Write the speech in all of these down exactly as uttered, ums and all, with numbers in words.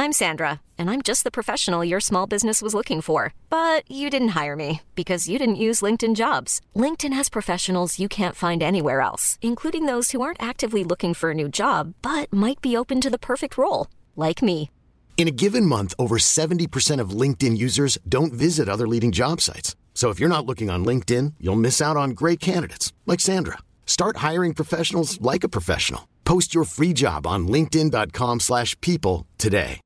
I'm Sandra, and I'm just the professional your small business was looking for. But you didn't hire me because you didn't use LinkedIn Jobs. LinkedIn has professionals you can't find anywhere else, including those who aren't actively looking for a new job, but might be open to the perfect role, like me. In a given month, over seventy percent of LinkedIn users don't visit other leading job sites. So if you're not looking on LinkedIn, you'll miss out on great candidates like Sandra. Start hiring professionals like a professional. Post your free job on linkedin.com slash people today.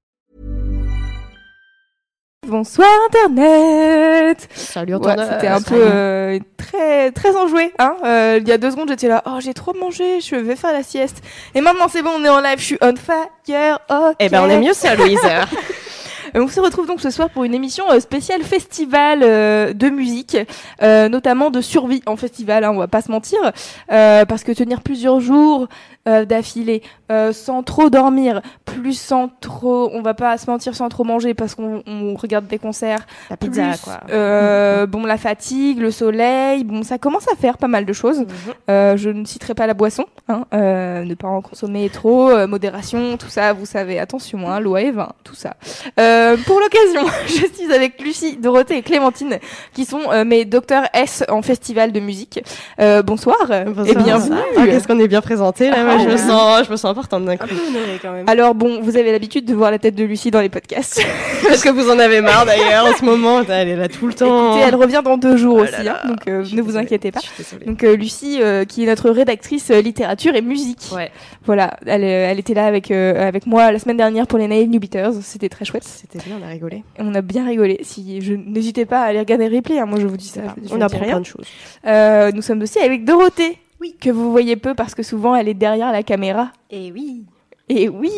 Bonsoir Internet. Salut Internet. Ouais, c'était un peu euh, très très enjoué. Hein euh, il y a deux secondes, j'étais là, oh j'ai trop mangé, je vais faire la sieste. Et maintenant c'est bon, on est en live, je suis on fire. Ok. Eh ben on est mieux ça, Louise. On se retrouve donc ce soir pour une émission spéciale festival euh, de musique, euh, notamment de survie en festival, hein, on va pas se mentir, euh, parce que tenir plusieurs jours euh, d'affilée, euh, sans trop dormir, plus sans trop, on va pas se mentir, sans trop manger parce qu'on on regarde des concerts, la pizza plus, quoi. Euh, bon la fatigue, le soleil, bon ça commence à faire pas mal de choses. Mm-hmm. Euh, je ne citerai pas la boisson, hein, euh, ne pas en consommer trop, euh, modération, tout ça, vous savez, attention, hein, l'eau et vin, tout ça. Euh, pour l'occasion, je suis avec Lucie, Dorothée et Clémentine, qui sont euh, mes docteurs S en festival de musique. Euh, bonsoir, bonsoir et bienvenue. Ah, qu'est-ce qu'on est bien présenté là, moi, je me sens, je me sens importante d'un coup. Quand même. Alors bon, vous avez l'habitude de voir la tête de Lucie dans les podcasts. Parce que vous en avez marre d'ailleurs en ce moment, elle est là tout le temps. Écoutez, elle revient dans deux jours oh aussi, là, hein, donc euh, ne désolée. vous inquiétez pas. Donc euh, Lucie, euh, qui est notre rédactrice euh, littérature et musique. Ouais. Voilà, elle, elle était là avec euh, avec moi la semaine dernière pour les Naive New Beaters, c'était très chouette. C'était bien, on a rigolé. On a bien rigolé. Si je n'hésitez pas à aller regarder le replay, hein, moi je vous dis ça. Je on apprend plein de choses. Euh, nous sommes aussi avec Dorothée. Oui. Que vous voyez peu parce que souvent elle est derrière la caméra. Et oui. Et oui.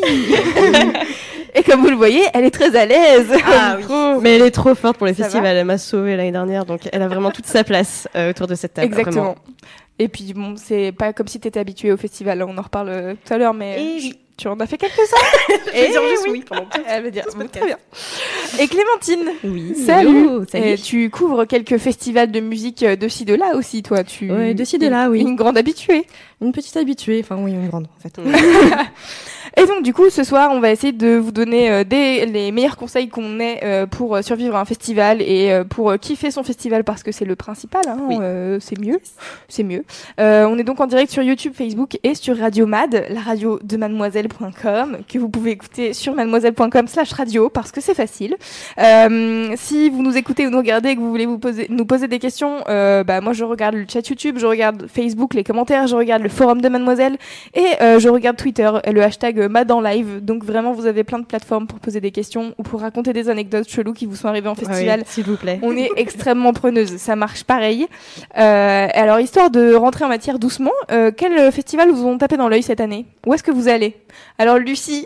Et comme vous le voyez, elle est très à l'aise. Ah oui. Mais elle est trop forte pour les ça festivals. Va elle m'a sauvée l'année dernière, donc elle a vraiment toute sa place euh, autour de cette table. Exactement. Vraiment. Et puis bon, c'est pas comme si t'étais habituée au festival. On en reparle euh, tout à l'heure, mais et oui. Tu en as fait quelques-uns. Je vais dire juste oui pendant tout. Elle va dire bon, très bien. Et Clémentine. Oui. Salut. Hello, salut. Et tu couvres quelques festivals de musique de ci de là aussi, toi. Tu. Ouais, de ci de là, oui. Une grande habituée. Une petite habituée. Enfin oui, une grande en fait. Et donc du coup ce soir on va essayer de vous donner euh, des les meilleurs conseils qu'on ait euh, pour euh, survivre à un festival et euh, pour euh, kiffer son festival parce que c'est le principal, hein, oui. euh, c'est mieux, c'est mieux. Euh, on est donc en direct sur YouTube, Facebook et sur Radio Mad, la radio de mademoiselle point com que vous pouvez écouter sur mademoiselle point com slash radio parce que c'est facile. Euh, si vous nous écoutez ou nous regardez et que vous voulez vous poser nous poser des questions, euh, bah moi je regarde le chat YouTube, je regarde Facebook les commentaires, je regarde le forum de Mademoiselle et euh, je regarde Twitter le hashtag Mad en live, donc vraiment vous avez plein de plateformes pour poser des questions ou pour raconter des anecdotes cheloues qui vous sont arrivées en festival. Oui, s'il vous plaît. On est extrêmement preneuse, ça marche pareil. Euh, alors histoire de rentrer en matière doucement, euh, quel festival vous ont tapé dans l'œil cette année ? Où est-ce que vous allez ? Alors Lucie,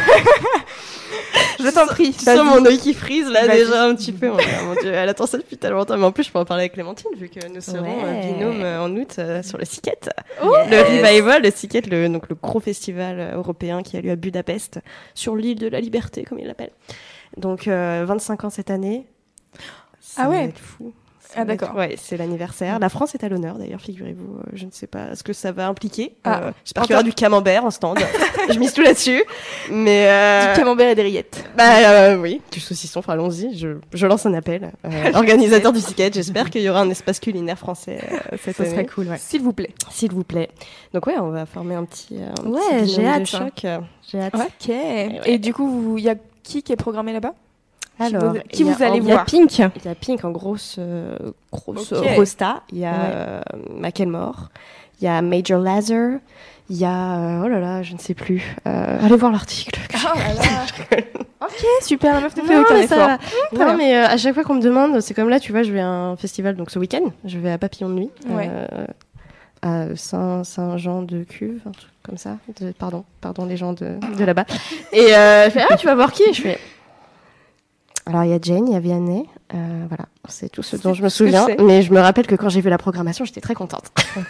je t'en prie. Tu sens mon œil qui frise là vas-y. Déjà un petit peu. Oh, mon Dieu, elle attend ça depuis tellement longtemps. Mais en plus, je peux en parler avec Clémentine vu que nous serons ouais. binôme en août euh, sur le Siket. Oh, le yes. Revival, le Siket, le, donc le gros festival européen qui a lieu à Budapest, sur l'île de la Liberté, comme ils l'appellent. Donc euh, vingt-cinq ans cette année. Ça ah ouais. va être fou. Ah d'accord. Ouais, c'est l'anniversaire. La France est à l'honneur d'ailleurs, figurez-vous. Je ne sais pas ce que ça va impliquer. Ah, euh, j'espère qu'il y aura du camembert en stand. Je mise tout là-dessus. Mais euh... du camembert et des rillettes. Bah euh, oui, du saucisson. Enfin, allons-y. Je, je lance un appel. Euh, organisateur du Siket. J'espère qu'il y aura un espace culinaire français euh, cette ça année. Ça serait cool. Ouais. S'il vous plaît. S'il vous plaît. Donc ouais, on va former un petit. Un ouais, petit j'ai hâte. De choc. Hein. J'ai hâte. Ok. Et, ouais. et du coup, il y a qui qui est programmé là-bas? Alors, qui vous, qui vous allez en, voir? Il y a Pink. Il y a Pink en grosse, euh, grosse okay. rosta. Il y a ouais. euh, Macklemore. Il y a Major Lazer. Il y a, euh, oh là là, je ne sais plus. Euh, allez voir l'article. Oh là là. Ok, super. La meuf ne fait aucun effort. Mmh, non, mais euh, à chaque fois qu'on me demande, c'est comme là, tu vois, je vais à un festival, donc ce week-end, je vais à Papillon de Nuit. Ouais. Euh, à Saint, Saint-Jean de Cuve, un truc comme ça. De, pardon, pardon les gens de, de là-bas. Et euh, je fais, ah, tu vas voir qui? Je fais... Alors il y a Jane, il y a Vianney, euh, voilà, c'est tout ce dont je me souviens. Je mais je me rappelle que quand j'ai vu la programmation, j'étais très contente.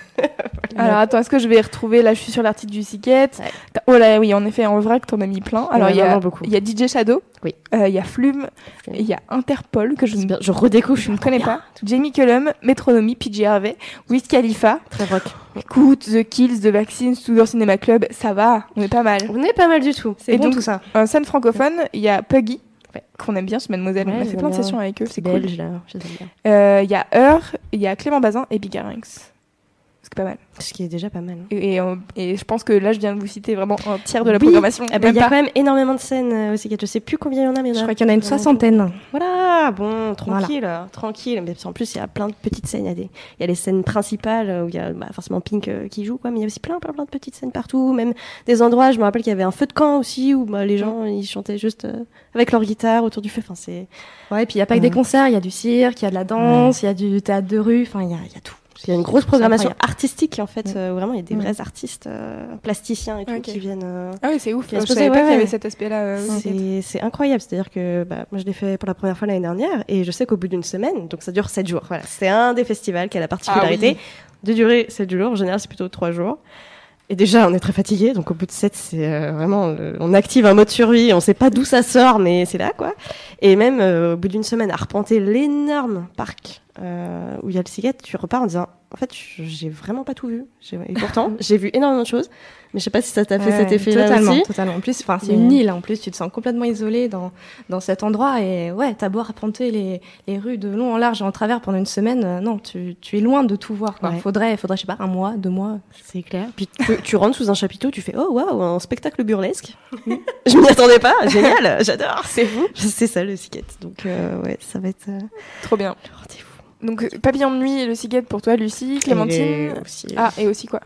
Alors attends, est-ce que je vais retrouver, là je suis sur l'article du Sicket. Ouais. Oh là oui, en effet, en vrac, t'en as mis plein. Alors il y, y, y a D J Shadow, il oui. euh, y a Flume, il y a Interpol, que je, bien, je redécouvre, je ne connais pas. Jamie Cullum, Metronomy, P J Harvey, Wiz Khalifa. Très rock. Écoute, The Kills, The Vaccines, Tudor Cinema Club, ça va, on est pas mal. On est pas mal du tout, c'est Et bon donc, tout ça. En scène francophone, il y a Puggy. Ouais. Qu'on aime bien chez Mademoiselle, ouais, on a fait plein de sessions avec eux, c'est cool. Belge, là, je sais bien. Il euh, y a Heur, il y a Clément Bazin et Bigarynx. C'est pas mal. Ce qui est déjà pas mal. Et, et, et je pense que là, je viens de vous citer vraiment un tiers de la oui. programmation. Ah bah, il y a pas. Quand même énormément de scènes euh, aussi. Je sais plus combien il y en a, mais il y en a. Je crois qu'il y en a une soixantaine. Voilà, bon, tranquille, voilà. tranquille. Mais en plus, il y a plein de petites scènes. Il y a des, il y a les scènes principales où il y a bah, forcément Pink euh, qui joue, quoi. Mais il y a aussi plein, plein, plein de petites scènes partout. Même des endroits. Je me rappelle qu'il y avait un feu de camp aussi où bah, les gens ils chantaient juste euh, avec leur guitare autour du feu. Enfin, c'est. Ouais, et puis il y a pas que des concerts. Il y a du cirque, il y a de la danse, il ouais. y a du théâtre de rue. Enfin, il y a, il y a tout. Il y a une grosse programmation artistique en fait, mmh. euh, vraiment il y a des mmh. vrais artistes euh, plasticiens et tout okay. qui viennent. Euh, ah oui c'est ouf. Je savais pas qu'il y avait cet aspect-là. Euh, c'est, c'est incroyable, c'est-à-dire que bah, moi je l'ai fait pour la première fois l'année dernière et je sais qu'au bout d'une semaine, donc ça dure sept jours. Voilà, c'est un des festivals qui a la particularité ah, oui. de durer sept jours. En général c'est plutôt trois jours. Et déjà, on est très fatigué, donc au bout de sept, c'est euh, vraiment, euh, on active un mode survie, on sait pas d'où ça sort, mais c'est là, quoi. Et même euh, au bout d'une semaine, à arpenter l'énorme parc euh, où il y a le Sicket, tu repars en disant, en fait, j'ai vraiment pas tout vu. J'ai... Et pourtant, j'ai vu énormément de choses, mais je sais pas si ça t'a fait ouais, cet effet-là totalement, aussi. Totalement, en plus, enfin, c'est mais... une île, en plus, tu te sens complètement isolé dans dans cet endroit, et ouais, t'as beau arpenter les les rues de long en large et en travers pendant une semaine, euh, non, tu tu es loin de tout voir, quoi. Ouais. Faudrait, faudrait, je sais pas, un mois, deux mois. C'est clair. Puis tu, tu rentres sous un chapiteau, tu fais, oh waouh, un spectacle burlesque. Je m'y attendais pas, génial, j'adore. C'est vous. C'est ça le Sicket, donc euh, ouais, ça va être euh... trop bien. Rendez-vous. Donc Papillon de nuit et le Sicket pour toi, Lucie, Clémentine. Et aussi, euh... Ah et aussi quoi?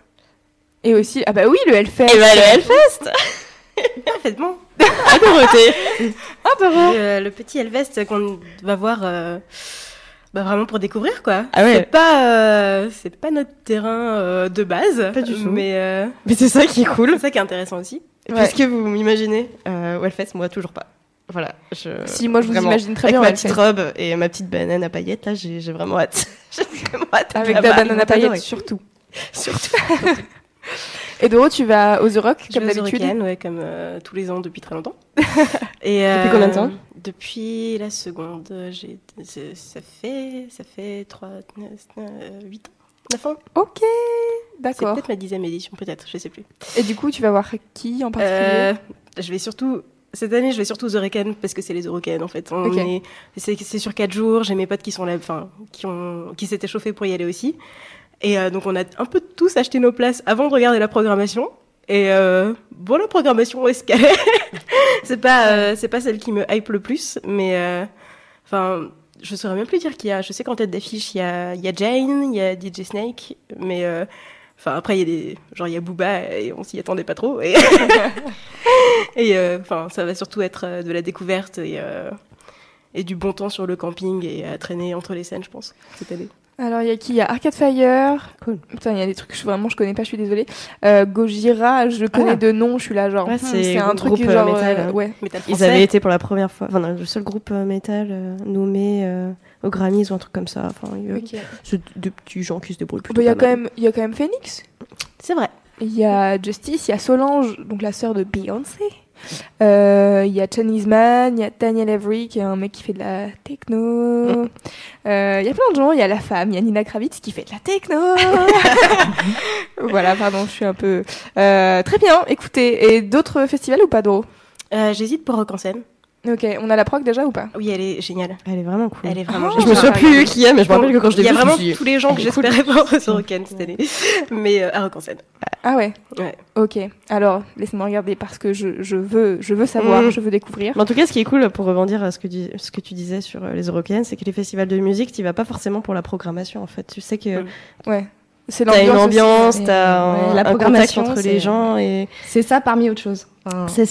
Et aussi ah bah oui le Hellfest. Et bah le Hellfest. Parfaitement. À Dorothée. Ah Dorothée. Euh, le petit Hellfest qu'on va voir. Euh... Bah vraiment pour découvrir quoi. Ah ouais. C'est pas euh, c'est pas notre terrain euh, de base. Pas du tout. Mais euh, mais c'est ça qui est cool. C'est ça qui est intéressant aussi. Ouais. Puisque vous m'imaginez euh, au Hellfest, moi toujours pas. Voilà. Je... Si moi je vous imagine très avec bien. Avec ma petite robe et ma petite banane à paillettes là, j'ai, j'ai vraiment hâte. j'ai vraiment hâte. Avec ta banane à paillettes surtout. Surtout. Et Doro, tu vas aux The Rock je comme d'habitude? Week-end, ouais, comme euh, tous les ans depuis très longtemps. Et euh, depuis combien de temps? Depuis la seconde, j'ai ça fait ça fait trois huit ans, neuf ans. Ok, d'accord. C'est peut-être ma dixième édition, peut-être, je sais plus. Et du coup, tu vas voir qui en particulier? euh, Je vais surtout cette année, je vais surtout aux Eurocaines parce que c'est les Eurocaines en fait. On okay. est, c'est, c'est sur quatre jours. J'ai mes potes qui sont là, enfin, qui ont, qui s'étaient chauffés pour y aller aussi. Et euh, donc on a un peu tous acheté nos places avant de regarder la programmation. Et euh, bon, la programmation est ce qu'elle est. c'est pas, euh, c'est pas celle qui me hype le plus, mais enfin, euh, je saurais même plus dire qu'il y a. Je sais qu'en tête d'affiche il y a, il y a Jane, il y a D J Snake, mais euh, enfin après il y a des, genre il y a Booba et on s'y attendait pas trop. Et et enfin, euh, ça va surtout être de la découverte et euh, et du bon temps sur le camping et à traîner entre les scènes, je pense, cette année. Alors, il y a qui? Il y a Arcade Fire. Cool. Putain, il y a des trucs que je, vraiment je connais pas, je suis désolée. Euh, Gojira, je connais ah. de nom, je suis là, genre. Ouais, c'est, c'est un truc groupe genre. Métal, euh, ouais. Métal Ils avaient été pour la première fois, enfin, le seul groupe euh, métal euh, nommé euh, aux Grammys ou un truc comme ça. Enfin, il y a okay. c'est de petits gens qui se débrouillent plutôt. Il bah, y, a quand même, y a quand même Phoenix. C'est vrai. Il y a Justice, il y a Solange, donc la sœur de Beyoncé. Il euh, y a Chinese Man, il y a Daniel Avery qui est un mec qui fait de la techno. Il mm. euh, y a plein de gens, il y a la femme, il y a Nina Kravitz qui fait de la techno. Voilà, pardon, je suis un peu... Euh, très bien, écoutez, et d'autres festivals ou pas, Doro? euh, J'hésite pour Rock en scène. Ok, on a la prog déjà ou pas? Oui, elle est géniale. Elle est vraiment cool. Elle est vraiment oh, géniale. Je me souviens plus qui est, mais je me rappelle que quand je l'ai vue, il y a vraiment suis... tous les gens que j'espérais voir sur Rock'n cette année. Mais euh, à Rock en scène. Ah ouais. Ouais. Ok. Alors, laissez-moi regarder parce que je, je veux, je veux savoir, mmh. je veux découvrir. Mais en tout cas, ce qui est cool pour rebondir à ce que, dis, ce que tu disais sur les Eurocaines, c'est que les festivals de musique, tu vas pas forcément pour la programmation, en fait. Tu sais que. Mmh. Ouais. C'est l'ambiance. T'as une ambiance, t'as ouais, un, la un programmation contact entre c'est... les gens et. C'est ça parmi autre chose. Enfin... C'est ça.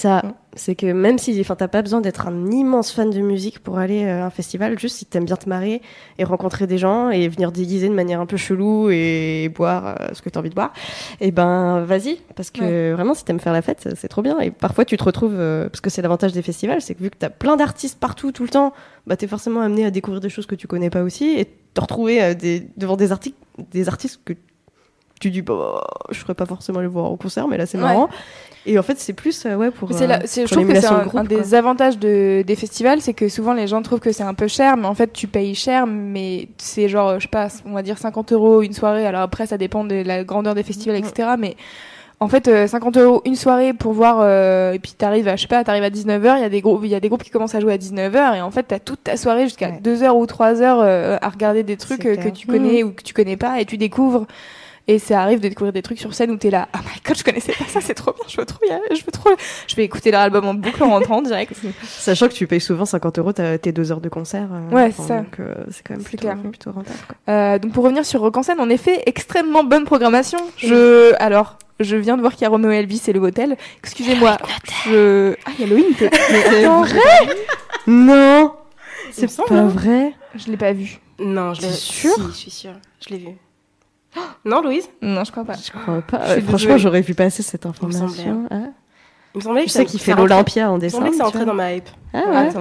c'est que même si, enfin, t'as pas besoin d'être un immense fan de musique pour aller à un festival, juste si t'aimes bien te marrer et rencontrer des gens et venir déguiser de manière un peu chelou et boire euh, ce que t'as envie de boire, et ben vas-y, parce que ouais. vraiment si t'aimes faire la fête, c'est trop bien. Et parfois tu te retrouves, euh, parce que c'est l'avantage des festivals, c'est que vu que t'as plein d'artistes partout tout le temps, bah t'es forcément amené à découvrir des choses que tu connais pas aussi et te retrouver euh, des, devant des artistes, des artistes que tu dis bah je ferais pas forcément les voir au concert, mais là c'est marrant. Ouais. Et en fait, c'est plus euh, ouais pour. C'est la, c'est, pour je trouve que c'est un, groupe, un des avantages de, des festivals, c'est que souvent les gens trouvent que c'est un peu cher, mais en fait tu payes cher, mais c'est genre je sais pas, on va dire cinquante euros une soirée. Alors après ça dépend de la grandeur des festivals, mmh. et cetera. Mais en fait euh, cinquante euros une soirée pour voir euh, et puis t'arrives à je sais pas, t'arrives à dix-neuf heures. Il y a des groupes, il y a des groupes qui commencent à jouer à dix-neuf heures et en fait t'as toute ta soirée jusqu'à ouais. deux heures ou trois heures euh, à regarder des trucs euh, que tu connais mmh. ou que tu connais pas et tu découvres. Et ça arrive de découvrir des trucs sur scène où t'es là, oh my god, je connaissais pas ça, c'est trop bien, je veux trop y aller, je veux trop, je vais écouter leur album en boucle en rentrant direct. Sachant que tu payes souvent cinquante euros tes deux heures de concert. Euh, ouais, c'est ça. Donc, euh, c'est quand même plutôt, plutôt rentable, quoi. Euh, donc pour revenir sur Rock en scène, en effet, extrêmement bonne programmation. Je, alors, je viens de voir qu'il y a Romeo Elvis et le Hotel. Excusez-moi. Je, ah, il y a Halloween, peut-être. C'est vrai? Non. C'est pas semble, vrai. Je l'ai pas vu. Non, je l'ai. Sûre? Si, je suis sûre. Je l'ai vu. Non, Louise? Non, je crois pas. Je crois pas. Euh, franchement, j'aurais vu passer cette information. Il me semblait, ah. il me semblait que je sais qu'il fait l'Olympia en décembre. Il me semblait que ça rentrait dans ma hype. Ah ouais. Attends.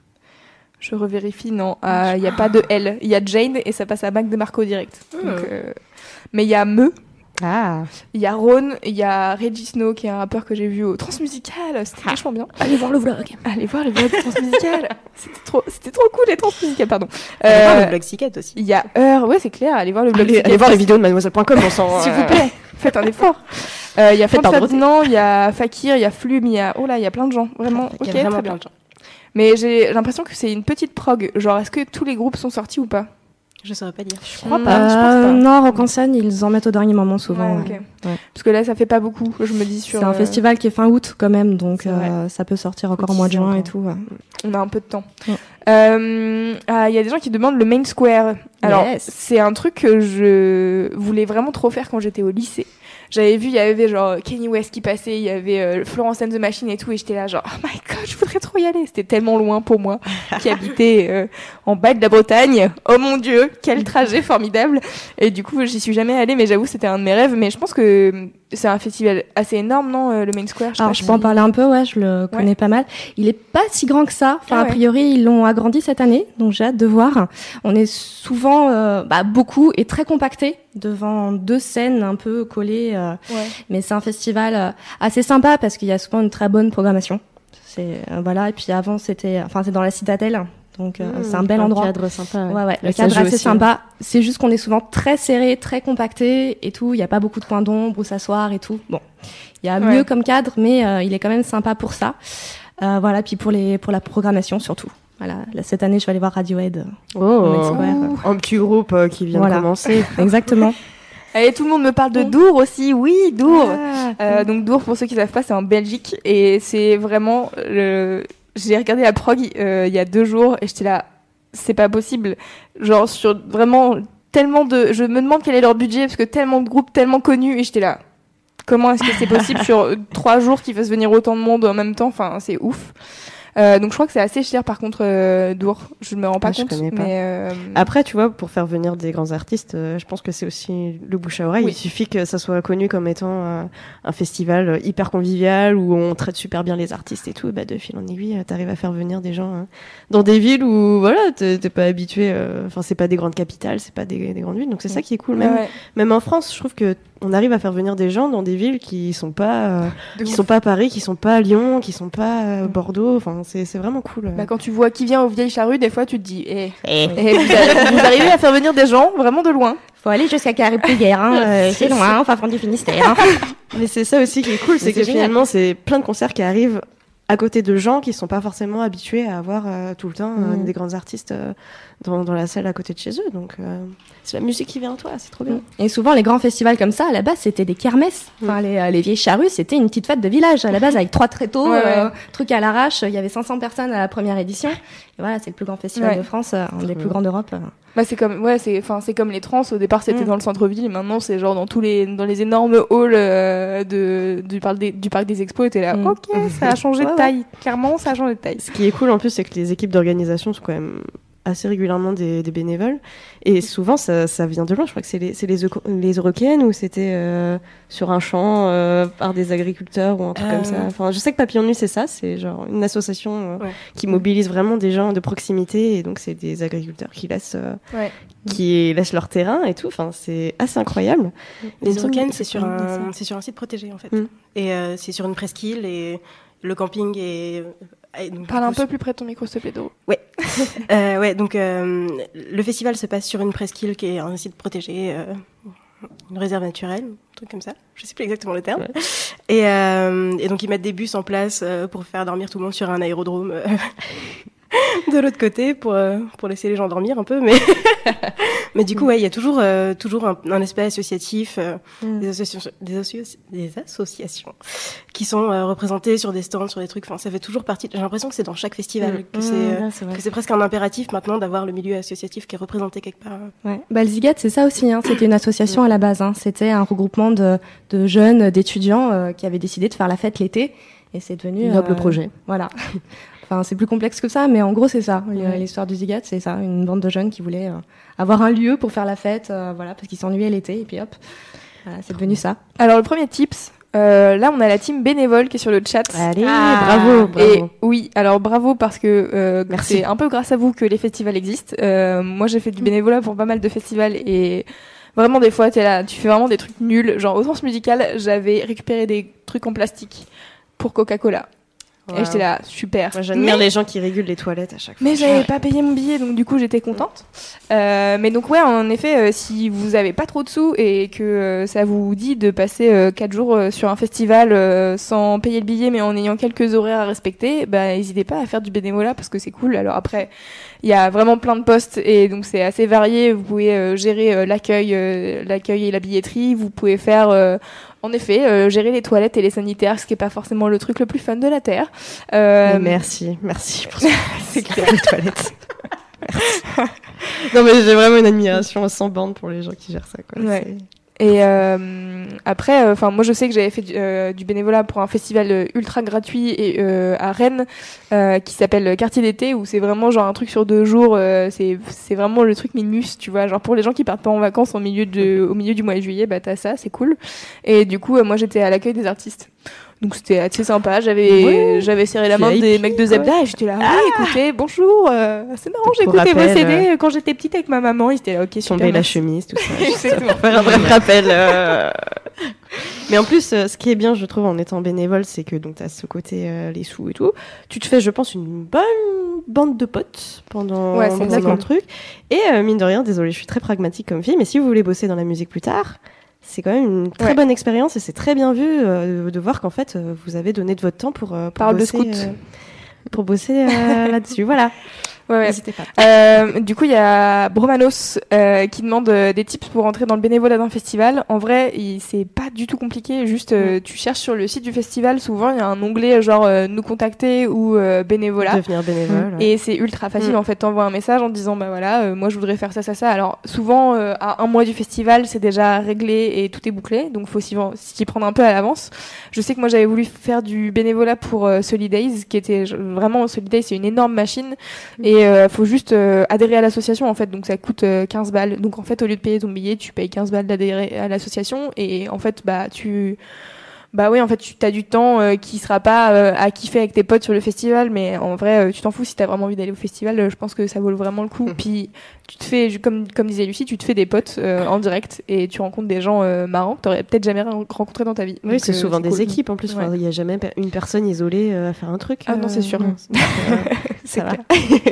Je revérifie. Non, il euh, y a pas de L. Il y a Jane et ça passe à Mac de Marco direct. Mmh. Donc, euh... mais il y a Me. Ah. Il y a Ron, il y a Reggie Snow qui est un rappeur que j'ai vu au Transmusical, c'était ah. vachement bien. Allez voir le vlog. Allez voir les vlogs Transmusical. c'était trop c'était trop cool les Transmusical, pardon. Allez euh, voir le blog Siquette aussi. Il y a Heure, ouais, c'est clair, allez voir le blog Allez, allez voir les vidéos de mademoiselle point com, on s'en s'il vous plaît. Faites un effort. Il euh, y a Franck Ferdinand, il y a Fakir, il y a Flume, il y a oh là, il y a plein de gens, vraiment. Il y a OK, vraiment très plein bien. de gens. Mais j'ai l'impression que c'est une petite prog, genre est-ce que tous les groupes sont sortis ou pas? Je saurais pas dire. Je crois mmh, pas. Euh, je pense pas. Non, Rock en scène, ils en mettent au dernier moment souvent. Ouais, okay. ouais. Parce que là, ça fait pas beaucoup. Je me dis sur. C'est un euh... festival qui est fin août quand même, donc euh, ça peut sortir encore au mois de juin encore. Et tout. Ouais. On a un peu de temps. Il ouais. euh, ah, y a des gens qui demandent le Main Square. Alors, yes. c'est un truc que je voulais vraiment trop faire quand j'étais au lycée. J'avais vu, il y avait genre Kanye West qui passait, il y avait euh, Florence and the Machine et tout, et j'étais là genre, oh my god, je voudrais trop y aller. C'était tellement loin pour moi, qui habitais euh, en bas de la Bretagne. Oh mon dieu, quel trajet formidable. Et du coup, j'y suis jamais allée, mais j'avoue, c'était un de mes rêves. Mais je pense que c'est un festival assez énorme, non, le Main Square? Je Alors, je peux en parler un peu, ouais, je le connais ouais. pas mal. Il est pas si grand que ça. Enfin, ah ouais. a priori, ils l'ont agrandi cette année, donc j'ai hâte de voir. On est souvent, euh, bah, beaucoup et très compacté devant deux scènes un peu collées. Euh, ouais. Mais c'est un festival euh, assez sympa parce qu'il y a souvent une très bonne programmation. C'est, euh, voilà. Et puis avant, c'était, enfin, c'est dans la Citadelle. Donc, euh, mmh, c'est un bel endroit. Le cadre sympa. Ouais, ouais. Le cadre assez aussi, sympa. Ouais. C'est juste qu'on est souvent très serré, très compacté et tout. Il n'y a pas beaucoup de points d'ombre où s'asseoir et tout. Bon. Il y a ouais. mieux comme cadre, mais euh, il est quand même sympa pour ça. Euh, voilà. Puis pour les, pour la programmation surtout. Voilà. Là, cette année, je vais aller voir Radiohead. Oh. Un petit groupe euh, qui vient voilà. de commencer. Exactement. Et tout le monde me parle de Dour aussi, oui, Dour. Ah, euh, donc Dour, pour ceux qui ne savent pas, c'est en Belgique et c'est vraiment le. J'ai regardé la prog euh, il y a deux jours et j'étais là, c'est pas possible. Genre sur vraiment tellement de, je me demande quel est leur budget parce que tellement de groupes tellement connus et j'étais là. Comment est-ce que c'est possible sur trois jours qu'ils fassent venir autant de monde en même temps? Enfin, c'est ouf. Euh, donc je crois que c'est assez cher par contre euh, Dour, je me rends pas ah, compte. Je pas. Mais euh... Après tu vois, pour faire venir des grands artistes, euh, je pense que c'est aussi le bouche à oreille. Oui. Il suffit que ça soit connu comme étant euh, un festival hyper convivial où on traite super bien les artistes et tout. Et bah de fil en aiguille, t'arrives à faire venir des gens hein, dans des villes où voilà, t'es, t'es pas habitué. Enfin euh, c'est pas des grandes capitales, c'est pas des, des grandes villes. Donc c'est oui. ça qui est cool. Même, ouais. même en France, je trouve que on arrive à faire venir des gens dans des villes qui sont pas, euh, qui sont pas à Paris, qui sont pas à Lyon, qui sont pas à Bordeaux. Enfin, c'est, c'est vraiment cool. Bah, quand tu vois qui vient aux Vieilles Charrues, des fois, tu te dis, eh, eh. eh vous, avez, vous arrivez à faire venir des gens vraiment de loin. Faut aller jusqu'à Carré-Plouguer, hein. euh, c'est loin, enfin, fond du Finistère. Hein. Mais c'est ça aussi qui est cool, c'est, c'est que génial. Finalement, c'est plein de concerts qui arrivent à côté de gens qui sont pas forcément habitués à avoir euh, tout le temps euh, mmh. des grands artistes euh, dans, dans la salle à côté de chez eux. Donc euh, c'est la musique qui vient en toi, c'est trop bien. Mmh. Et souvent les grands festivals comme ça, à la base c'était des kermesses. Mmh. Enfin les, euh, les Vieilles Charrues, c'était une petite fête de village à la base avec trois tréteaux, ouais, euh, ouais. truc à l'arrache. Il y avait cinq cents personnes à la première édition. Et voilà, c'est le plus grand festival ouais. de France, euh, un des plus grands d'Europe. Euh. Bah c'est comme ouais c'est enfin c'est comme les trans au départ c'était mmh. dans le centre-ville et maintenant c'est genre dans tous les dans les énormes halls euh, de du parc des du parc des expos et t'es là mmh. ok ça a changé de ouais, taille. Clairement, ça a changé de taille. Ce qui est cool en plus, c'est que les équipes d'organisation sont quand même assez régulièrement des, des bénévoles. Et souvent, ça, ça vient de loin. Je crois que c'est les, c'est les, les Eurockéennes ou c'était euh, sur un champ euh, par des agriculteurs ou un truc euh... comme ça. Enfin, je sais que Papillon de Nuit, c'est ça. C'est genre une association euh, ouais. qui mobilise vraiment des gens de proximité. Et donc, c'est des agriculteurs qui laissent, euh, ouais. qui laissent leur terrain et tout. Enfin, c'est assez incroyable. Les Eurockéennes, c'est sur un, c'est sur un site protégé, en fait. Mm. Et euh, c'est sur une presqu'île et le camping est... Donc, Parle un peu plus près de ton micro, s'il te plaît, Doro. Ouais. euh, ouais, donc euh, le festival se passe sur une presqu'île qui est un site protégé, euh, une réserve naturelle, un truc comme ça. Je sais plus exactement le terme. Ouais. Et, euh, et donc ils mettent des bus en place euh, pour faire dormir tout le monde sur un aérodrome euh, de l'autre côté pour euh, pour laisser les gens dormir un peu, mais mais du coup ouais, il y a toujours euh, toujours un, un aspect associatif, euh, mm. des associations des, associ- des associations qui sont euh, représentées sur des stands, sur des trucs. Enfin, ça fait toujours partie. J'ai l'impression que c'est dans chaque festival mm. que mm, c'est, euh, ouais, c'est que c'est presque un impératif maintenant d'avoir le milieu associatif qui est représenté quelque part. Ouais. Bah le Zigat, c'est ça aussi. Hein. C'était une association mm. à la base. Hein. C'était un regroupement de de jeunes, d'étudiants euh, qui avaient décidé de faire la fête l'été, et c'est devenu noble euh, projet. Voilà. Enfin, c'est plus complexe que ça, mais en gros, c'est ça. Ouais. L'histoire du Zigat, c'est ça. Une bande de jeunes qui voulaient euh, avoir un lieu pour faire la fête, euh, voilà, parce qu'ils s'ennuyaient l'été, et puis hop, voilà, c'est devenu ça. Alors, le premier tips, euh, là, on a la team bénévole qui est sur le chat. Allez, ah, bravo, bravo. Et oui, alors bravo, parce que euh, c'est un peu grâce à vous que les festivals existent. Euh, moi, j'ai fait du bénévolat pour pas mal de festivals, et vraiment, des fois, t'es là, tu fais vraiment des trucs nuls. Genre, au sens musical, j'avais récupéré des trucs en plastique pour Coca-Cola. Wow. Et j'étais là, super. Moi, j'admire mais... les gens qui régulent les toilettes à chaque fois. Mais j'avais pas payé mon billet, donc du coup, j'étais contente. Euh, mais donc, ouais, en effet, euh, si vous avez pas trop de sous et que euh, ça vous dit de passer euh, quatre jours euh, sur un festival euh, sans payer le billet, mais en ayant quelques horaires à respecter, bah, n'hésitez pas à faire du bénévolat parce que c'est cool. Alors après, il y a vraiment plein de postes et donc c'est assez varié. Vous pouvez euh, gérer euh, l'accueil, euh, l'accueil et la billetterie. Vous pouvez faire... Euh, En effet, euh, gérer les toilettes et les sanitaires, ce qui est pas forcément le truc le plus fun de la Terre. Euh... Merci, merci pour ça. C'est clair, les toilettes. Merci. Non mais j'ai vraiment une admiration sans bande pour les gens qui gèrent ça, quoi. Ouais. Et euh, après, enfin euh, moi je sais que j'avais fait du, euh, du bénévolat pour un festival ultra gratuit et euh, à Rennes euh, qui s'appelle Quartier d'été, où c'est vraiment genre un truc sur deux jours. Euh, c'est c'est vraiment le truc Minmus, tu vois. Genre pour les gens qui partent pas en vacances au milieu de au milieu du mois de juillet, bah t'as ça, c'est cool. Et du coup, euh, moi j'étais à l'accueil des artistes. Donc c'était assez sympa, j'avais ouais, j'avais serré la main des mecs de Zebda ouais. et j'étais là, ah, oui, écoutez, bonjour, euh, c'est marrant, j'écoutais vos C D euh... quand j'étais petite avec ma maman, ils étaient là, ok, super. Tomber la chemise, tout ça. Exactement. Faire un bref rappel. Euh... Mais en plus, euh, ce qui est bien, je trouve, en étant bénévole, c'est que donc t'as ce côté euh, les sous et tout. Tu te fais, je pense, une bonne bande de potes pendant, ouais, pendant le truc. Et euh, mine de rien, désolée, je suis très pragmatique comme fille, mais si vous voulez bosser dans la musique plus tard, c'est quand même une très ouais. bonne expérience et c'est très bien vu euh, de voir qu'en fait euh, vous avez donné de votre temps pour, euh, pour Parle bosser, de scout. Euh, pour bosser euh, là-dessus. Voilà. Ouais, ouais. N'hésitez pas. Euh, du coup, il y a Bromanos euh, qui demande euh, des tips pour entrer dans le bénévolat d'un festival. En vrai, il, c'est pas du tout compliqué. Juste, euh, tu cherches sur le site du festival. Souvent, il y a un onglet genre euh, nous contacter ou euh, bénévolat. Devenir bénévole. Et ouais. c'est ultra facile. Mm. En fait, t'envoies un message en disant bah voilà, euh, moi je voudrais faire ça, ça, ça. Alors souvent, euh, à un mois du festival, c'est déjà réglé et tout est bouclé. Donc, faut s'y, s'y prendre un peu à l'avance. Je sais que moi, j'avais voulu faire du bénévolat pour euh, Solidays, qui était vraiment Solidays, c'est une énorme machine. Mm. Et euh, faut juste euh, adhérer à l'association en fait, donc ça coûte euh, quinze balles. Donc en fait, au lieu de payer ton billet, tu payes quinze balles d'adhérer à l'association et en fait bah tu bah oui en fait tu as du temps euh, qui sera pas euh, à kiffer avec tes potes sur le festival, mais en vrai euh, tu t'en fous. Si t'as vraiment envie d'aller au festival, euh, je pense que ça vaut vraiment le coup. Mmh. Puis tu te fais, comme comme disait Lucie, tu te fais des potes euh, en direct et tu rencontres des gens euh, marrants que t'aurais peut-être jamais rencontrés dans ta vie. Oui, donc, c'est euh, souvent c'est des cool. équipes en plus. Il ouais. y a jamais une personne isolée euh, à faire un truc. Ah euh, non, c'est sûr. Non, donc, euh, c'est clair.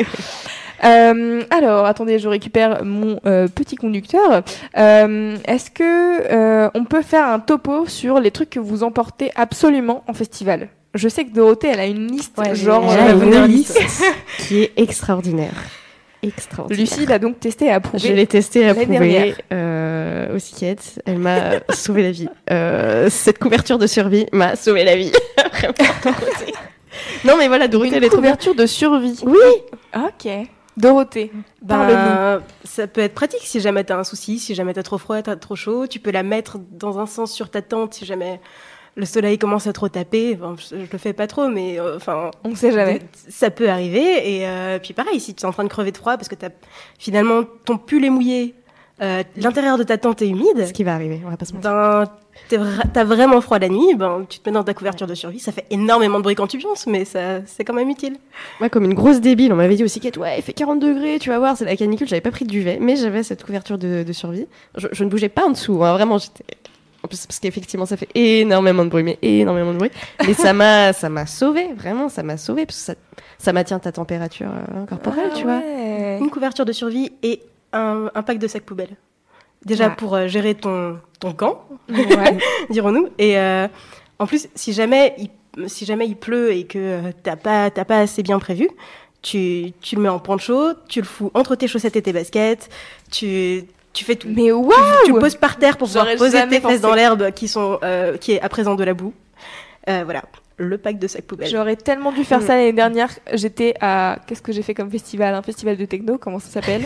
Euh, alors, attendez, je récupère mon euh, petit conducteur. Euh, est-ce que euh, on peut faire un topo sur les trucs que vous emportez absolument en festival ? Je sais que Dorothée, elle a une liste, ouais, genre euh, une liste qui est extraordinaire. Extraordinaire. Lucie l'a donc testé et approuvé. Je l'ai testé et approuvé euh, au Siquette. Elle m'a sauvé la vie. Euh, cette couverture de survie m'a sauvé la vie. Vraiment. Non, mais voilà, Dorothée, elle est trop bien. Une couverture de survie. Oui. Ok. Dorothée, parle-nous. Ben, ça peut être pratique si jamais t'as un souci, si jamais t'as trop froid, t'as trop chaud. Tu peux la mettre dans un sens sur ta tente si jamais le soleil commence à trop taper. Bon, je, je le fais pas trop, mais enfin, euh, on sait jamais. Ça peut arriver. Et euh, puis pareil, si tu es en train de crever de froid parce que t'as finalement ton pull est mouillé, euh, l'intérieur de ta tente est humide. Ce qui va arriver, on va pas se mentir. Ben, t'as vraiment froid la nuit, ben tu te mets dans ta couverture de survie. Ça fait énormément de bruit quand tu pionces, mais ça, c'est quand même utile. Moi, comme une grosse débile, on m'avait dit aussi ouais, il fait quarante degrés, tu vas voir, c'est la canicule. J'avais pas pris de duvet, mais j'avais cette couverture de, de survie. Je, je ne bougeais pas en dessous, hein, vraiment. J'étais En plus, parce qu'effectivement, ça fait énormément de bruit, mais énormément de bruit. Mais ça m'a, ça m'a sauvé, vraiment, ça m'a sauvé, parce que ça, ça maintient ta température euh, corporelle, ah, tu ouais. vois. Une couverture de survie et un, un pack de sacs poubelles. Déjà ouais. pour euh, gérer ton, ton camp, ouais. dirons-nous. Et euh, en plus, si jamais il, si jamais il pleut et que euh, t'as pas, t'as pas assez bien prévu, tu, tu le mets en poncho, tu le fous entre tes chaussettes et tes baskets, tu... Tu fais tout. Mais waouh! Tu, tu poses par terre pour pouvoir poser tes pensé. fesses dans l'herbe qui sont, euh, qui est à présent de la boue. Euh, voilà. Le pack de sacs poubelles. J'aurais tellement dû faire mmh. ça l'année dernière. J'étais à, qu'est-ce que j'ai fait comme festival? Un festival de techno. Comment ça s'appelle?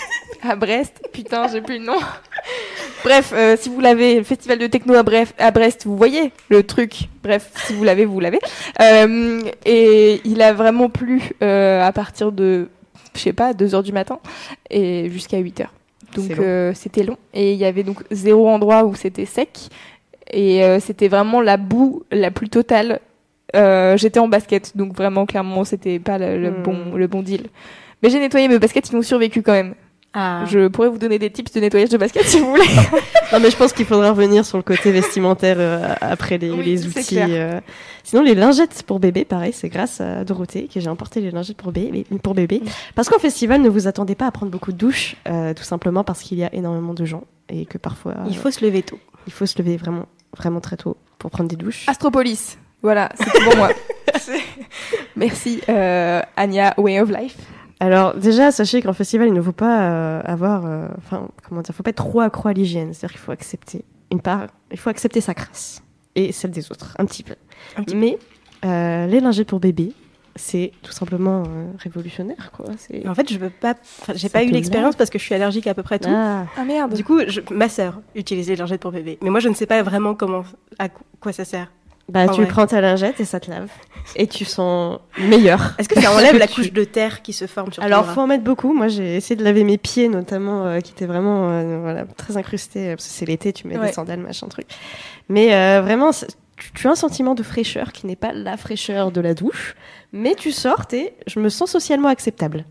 À Brest. Putain, j'ai plus le nom. Bref, euh, si vous l'avez, le festival de techno à, Bref, à Brest, vous voyez le truc. Bref, si vous l'avez, vous l'avez. Euh, et il a vraiment plu, euh, à partir de, je sais pas, deux heures du matin et jusqu'à huit heures. Donc euh, c'était long et il y avait donc zéro endroit où c'était sec et euh, c'était vraiment la boue la plus totale. Euh, j'étais en basket donc vraiment clairement c'était pas le, le mmh. bon le bon deal. Mais j'ai nettoyé mes baskets, ils ont survécu quand même. Ah. Je pourrais vous donner des tips de nettoyage de baskets si vous voulez. Non mais je pense qu'il faudra revenir sur le côté vestimentaire euh, après les, oui, les outils. Euh... Sinon les lingettes pour bébé, pareil, c'est grâce à Dorothée que j'ai emporté les lingettes pour bébé. Pour bébé. Mmh. Parce qu'en festival, ne vous attendez pas à prendre beaucoup de douches, euh, tout simplement parce qu'il y a énormément de gens et que parfois... Euh, il faut se lever tôt. Il faut se lever vraiment, vraiment très tôt pour prendre des douches. Astropolis, voilà, c'est tout pour moi. Merci euh, Anya, Way of Life. Alors déjà, sachez qu'en festival, il ne faut pas euh, avoir, enfin, euh, comment dire, faut pas être trop accro à l'hygiène. C'est-à-dire qu'il faut accepter une part, il faut accepter sa crasse et celle des autres, un petit peu. Un petit Mais euh, les lingettes pour bébé, c'est tout simplement euh, révolutionnaire, quoi. C'est... En fait, je veux pas, j'ai pas eu l'expérience parce que je suis allergique à, à peu près tout. Ah, ah merde. Du coup, je, ma sœur utilise les lingettes pour bébé, mais moi, je ne sais pas vraiment comment, à quoi ça sert. Bah, oh, tu ouais. prends ta lingette et ça te lave. Et tu sens meilleur. Est-ce que ça enlève la couche de terre qui se forme sur ton Alors, bras ? faut en mettre beaucoup. Moi, j'ai essayé de laver mes pieds, notamment, euh, qui étaient vraiment euh, voilà, très incrustés. Parce que c'est l'été, tu mets ouais. des sandales, machin truc. Mais euh, vraiment, tu, tu as un sentiment de fraîcheur qui n'est pas la fraîcheur de la douche. Mais tu sors et je me sens socialement acceptable.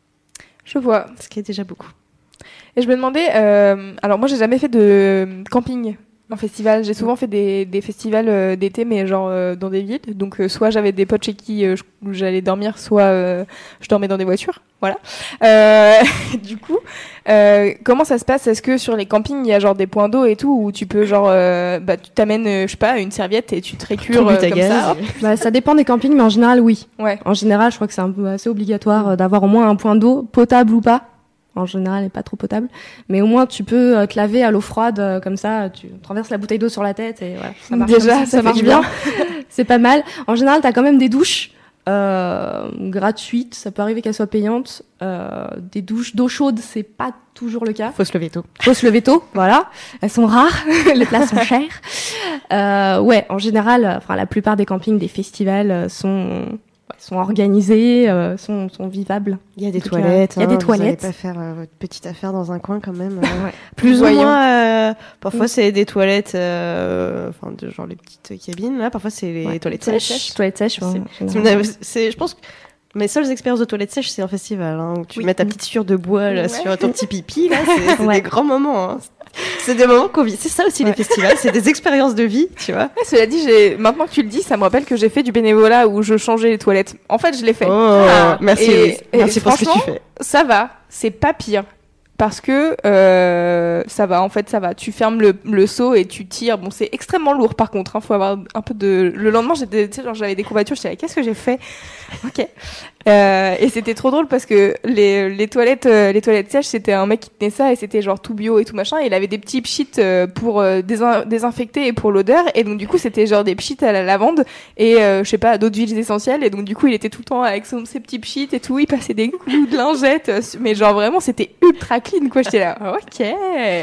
Je vois. Ce qui est déjà beaucoup. Et je me demandais... Euh, alors, moi, j'ai jamais fait de camping en festival. J'ai souvent fait des, des festivals euh, d'été, mais genre euh, dans des villes. Donc, euh, soit j'avais des potes chez qui euh, j'allais dormir, soit euh, je dormais dans des voitures. Voilà. Euh, du coup, euh, comment ça se passe ? Est-ce que sur les campings, il y a genre des points d'eau et tout, où tu peux genre, euh, bah, tu t'amènes, euh, je sais pas, une serviette et tu te récures euh, comme ça. Bah, ça dépend des campings, mais en général, oui. Ouais. En général, je crois que c'est un peu assez obligatoire euh, d'avoir au moins un point d'eau, potable ou pas. En général, elle n'est pas trop potable. Mais au moins, tu peux euh, te laver à l'eau froide, euh, comme ça, tu renverses la bouteille d'eau sur la tête et voilà. Ça marche. Déjà, ça, ça, ça marche bien. bien. C'est pas mal. En général, t'as quand même des douches euh, gratuites. Ça peut arriver qu'elles soient payantes. Euh, des douches d'eau chaude, c'est pas toujours le cas. Faut se lever tôt. Faut se lever tôt, voilà. Elles sont rares. Les places sont chères. Euh, ouais, en général, enfin, la plupart des campings, des festivals sont... sont organisés, euh, sont, sont vivables. Il y a des toilettes. Il y a hein, des vous toilettes. Vous n'allez pas faire euh, votre petite affaire dans un coin quand même. Euh, ouais. Plus Voyons. ou moins. Euh, parfois, mmh. c'est des toilettes, euh, enfin, de genre les petites cabines. Là, parfois, c'est les ouais. toilettes Toilettes sèches. sèches. Toilettes sèches. Ouais, c'est, c'est, je pense que mes seules expériences de toilettes sèches, c'est en festival. Hein, où tu oui. mets ta petite sciure de bois là, ouais. sur ton petit pipi. Là, c'est, c'est ouais. des grands moments. Hein. C'est des moments qu'on vit. C'est ça aussi ouais. les festivals, c'est des expériences de vie, tu vois. Ouais, cela dit, j'ai maintenant que tu le dis, ça me rappelle que j'ai fait du bénévolat où je changeais les toilettes. En fait, je l'ai fait. Oh, ah, merci, et, et merci et pour ce que tu fais. Ça va, c'est pas pire. Parce que euh, ça va, en fait, ça va. Tu fermes le, le seau et tu tires. Bon, c'est extrêmement lourd, par contre. Hein, faut avoir un peu de. Le lendemain, j'étais, tu sais, genre, j'avais des courbatures. J'étais là, qu'est-ce que j'ai fait ? Ok. Euh, et c'était trop drôle parce que les, les toilettes, euh, les toilettes sèches, c'était un mec qui tenait ça et c'était genre tout bio et tout machin. Et il avait des petits pchits euh, pour euh, désin- désinfecter et pour l'odeur. Et donc du coup, c'était genre des pchits à la lavande et euh, je sais pas, d'autres huiles essentielles. Et donc du coup, il était tout le temps avec son, ses petits pchits et tout. Il passait des coups de lingettes, mais genre vraiment, c'était ultra clean quoi. J'étais là, ok.